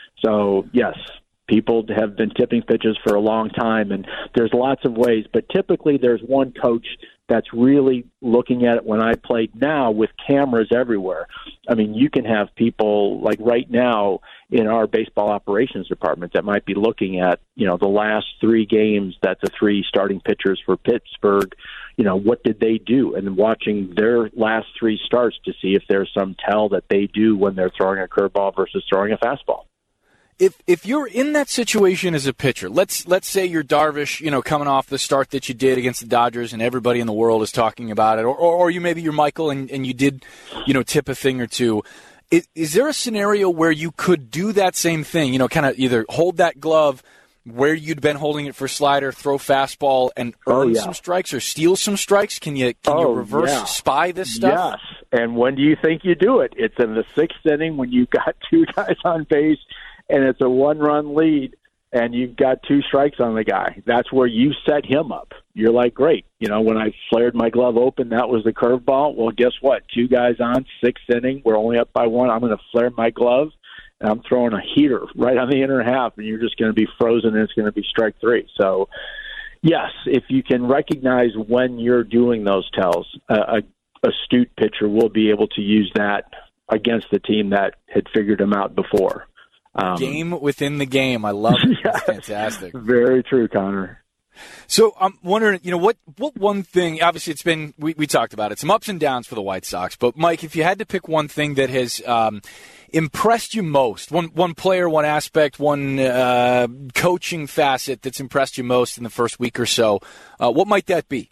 So, yes, people have been tipping pitches for a long time, and there's lots of ways. But typically there's one coach that's really looking at it. When I played now with cameras everywhere, I mean, you can have people, like right now, in our baseball operations department that might be looking at, you know, the last three games that the three starting pitchers for Pittsburgh, you know, what did they do? And watching their last three starts to see if there's some tell that they do when they're throwing a curveball versus throwing a fastball. If if you're in that situation as a pitcher, let's let's say you're Darvish, you know, coming off the start that you did against the Dodgers, and everybody in the world is talking about it, or or, or you maybe you're Michael and, and you did, you know, tip a thing or two. Is, is there a scenario where you could do that same thing? You know, kind of either hold that glove where you'd been holding it for slider, throw fastball, and earn oh, yeah. some strikes or steal some strikes? Can you can oh, you reverse yeah. spy this stuff? Yes. And when do you think you do it? It's in the sixth inning when you've got two guys on base. And it's a one-run lead, and you've got two strikes on the guy. That's where you set him up. You're like, great. You know, when I flared my glove open, that was the curveball. Well, guess what? Two guys on, sixth inning. We're only up by one. I'm going to flare my glove, and I'm throwing a heater right on the inner half, and you're just going to be frozen, and it's going to be strike three. So, yes, if you can recognize when you're doing those tells, uh, a astute pitcher will be able to use that against the team that had figured him out before. Um, game within the game. I love it. Yes, That's fantastic. Very true, Connor. So I'm wondering, you know, what, what one thing, obviously it's been, we, we talked about it, some ups and downs for the White Sox, but Mike, if you had to pick one thing that has um, impressed you most, one one player, one aspect, one uh, coaching facet that's impressed you most in the first week or so, uh, what might that be?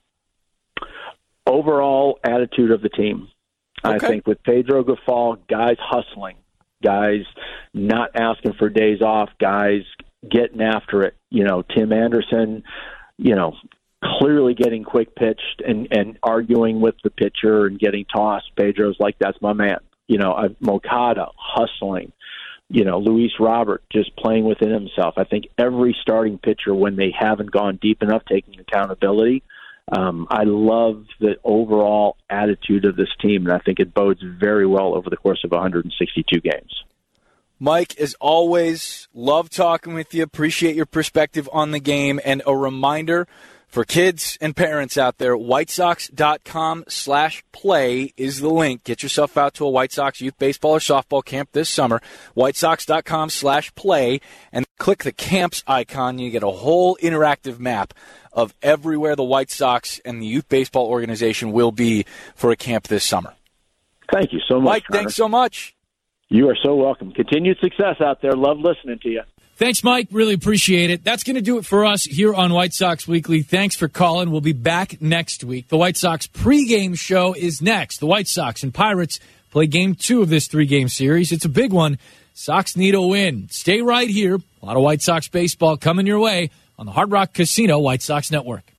Overall attitude of the team. Okay. I think with Pedro Grifol, guys hustling. Guys not asking for days off, guys getting after it. You know, Tim Anderson, you know, clearly getting quick pitched and, and arguing with the pitcher and getting tossed. Pedro's like, that's my man. You know, uh, Moncada hustling. You know, Luis Robert just playing within himself. I think every starting pitcher, when they haven't gone deep enough, taking accountability. Um, I love the overall attitude of this team, and I think it bodes very well over the course of one hundred sixty-two games. Mike, as always, love talking with you. Appreciate your perspective on the game. And a reminder for kids and parents out there, whitesox.com slash play is the link. Get yourself out to a White Sox youth baseball or softball camp this summer. whitesox.com slash play, and click the camps icon. You get a whole interactive map of everywhere the White Sox and the youth baseball organization will be for a camp this summer. Thank you so much, Mike, Connor. Thanks so much. You are so welcome. Continued success out there. Love listening to you. Thanks, Mike. Really appreciate it. That's going to do it for us here on White Sox Weekly. Thanks for calling. We'll be back next week. The White Sox pregame show is next. The White Sox and Pirates play game two of this three-game series. It's a big one. Sox need a win. Stay right here. A lot of White Sox baseball coming your way on the Hard Rock Casino White Sox Network.